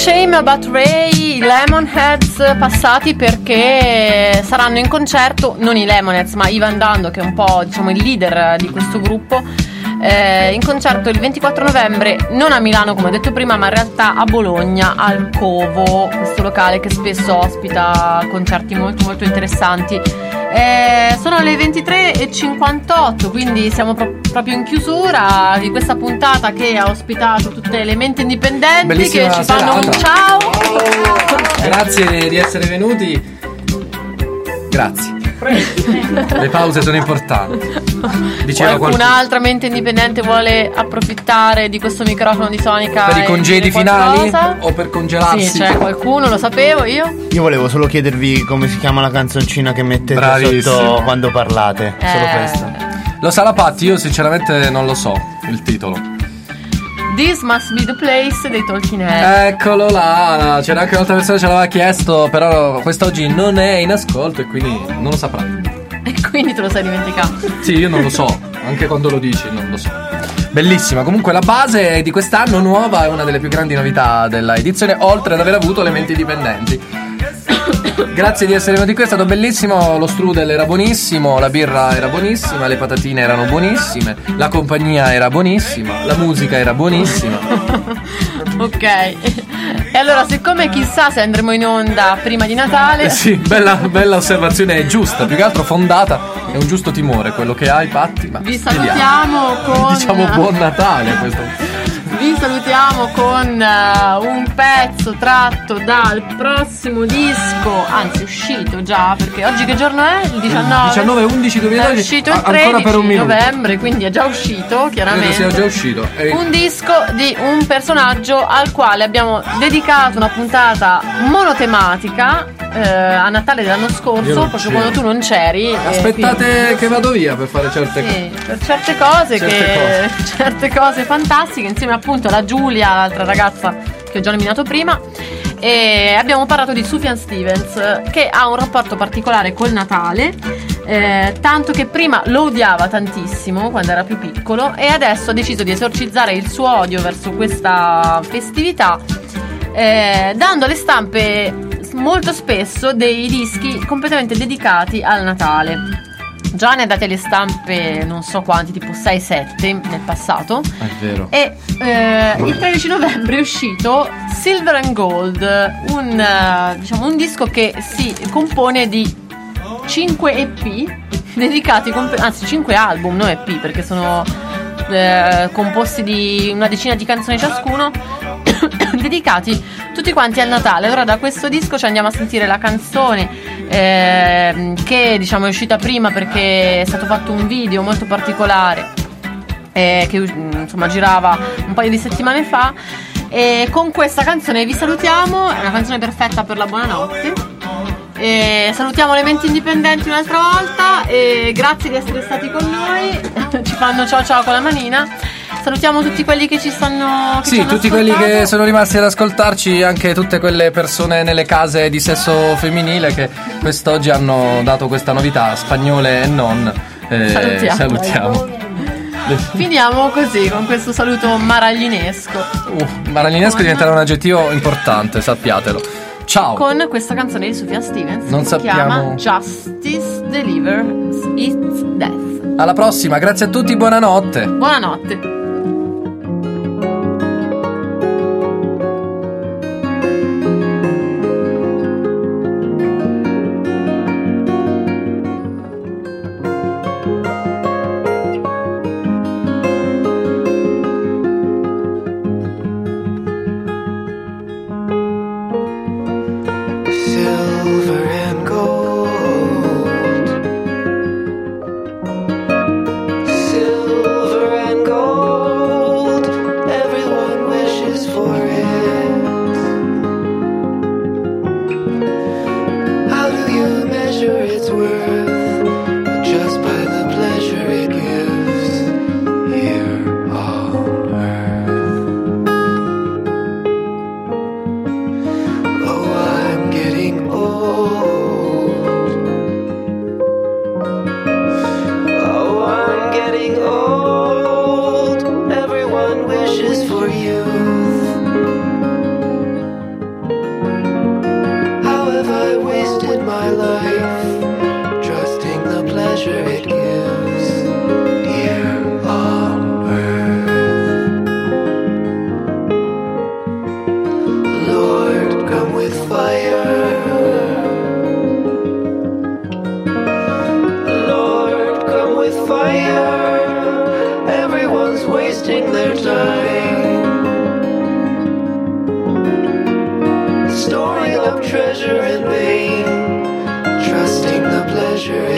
Shame About Ray, i Lemonheads passati perché saranno in concerto, non i Lemonheads ma Ivan Dando, che è un po' diciamo il leader di questo gruppo, in concerto il 24 novembre, non a Milano come ho detto prima, ma in realtà a Bologna, al Covo, questo locale che spesso ospita concerti molto molto interessanti. Sono le 23:58, quindi siamo proprio in chiusura di questa puntata che ha ospitato tutte le menti indipendenti. Bellissima che ci fanno serata. un ciao. Grazie di essere venuti. Grazie. Le pause sono importanti. Diceva Qualcun'altra mente indipendente vuole approfittare di questo microfono di Sonica per i congedi finali qualcosa? O per congelarsi? Sì, c'è qualcuno, lo sapevo io. Io volevo solo chiedervi come si chiama la canzoncina che mettete sotto quando parlate. Solo questo. Lo sa la Patti, io sinceramente non lo so il titolo. This Must Be The Place dei Talking Heads. Eccolo là, c'era anche un'altra persona che ce l'aveva chiesto, però quest'oggi non è in ascolto e quindi non lo saprà. E quindi te lo sei dimenticato. Sì, io non lo so, anche quando lo dici non lo so. Bellissima, comunque la base di quest'anno nuova è una delle più grandi novità della edizione, oltre ad aver avuto le menti indipendenti. Grazie di essere venuti qui, è stato bellissimo, lo strudel era buonissimo, la birra era buonissima, le patatine erano buonissime, la compagnia era buonissima, la musica era buonissima. Ok, e allora siccome chissà se andremo in onda prima di Natale. Sì, bella osservazione, giusta, più che altro fondata, è un giusto timore quello che hai, Patti, ma vi salutiamo con diciamo buon Natale a questo. Vi salutiamo con un pezzo tratto dal prossimo disco, anzi uscito già, perché oggi che giorno è? Il 19? 19-11-2012. È uscito il 13 novembre, quindi è già uscito, chiaramente. Credo sia già uscito. Un disco di un personaggio al quale abbiamo dedicato una puntata monotematica a Natale dell'anno scorso, proprio quando tu non c'eri. Aspettate che vado via per fare certe cose. Per certe cose fantastiche, insieme appunto alla Giulia, l'altra ragazza che ho già nominato prima, e abbiamo parlato di Sufjan Stevens, che ha un rapporto particolare col Natale, tanto che prima lo odiava tantissimo quando era più piccolo e adesso ha deciso di esorcizzare il suo odio verso questa festività, dando alle stampe molto spesso dei dischi completamente dedicati al Natale. Già ne ha date le stampe non so quanti, tipo 6-7 nel passato. È vero. E il 13 novembre è uscito Silver and Gold, un disco che si compone di 5 EP dedicati, anzi 5 album, non EP, perché sono composti di una decina di canzoni ciascuno dedicati tutti quanti al Natale. Allora da questo disco ci andiamo a sentire la canzone che diciamo è uscita prima perché è stato fatto un video molto particolare che insomma girava un paio di settimane fa, e con questa canzone vi salutiamo, è una canzone perfetta per la buonanotte. Salutiamo le menti indipendenti un'altra volta e grazie di essere stati con noi. Ci fanno ciao ciao con la manina. Salutiamo tutti quelli che ci stanno tutti quelli che sono rimasti ad ascoltarci, anche tutte quelle persone nelle case di sesso femminile che quest'oggi hanno dato questa novità, spagnole e non. Salutiamo. Finiamo così con questo saluto maraglinesco. Maraglinesco diventerà un aggettivo importante, sappiatelo. Ciao. Con questa canzone di Sufjan Stevens non che sappiamo. si chiama Justice Delivers Its Death. Alla prossima, grazie a tutti, buonanotte. Buonanotte. Silver and gold. Storing up treasure in vain, trusting the pleasure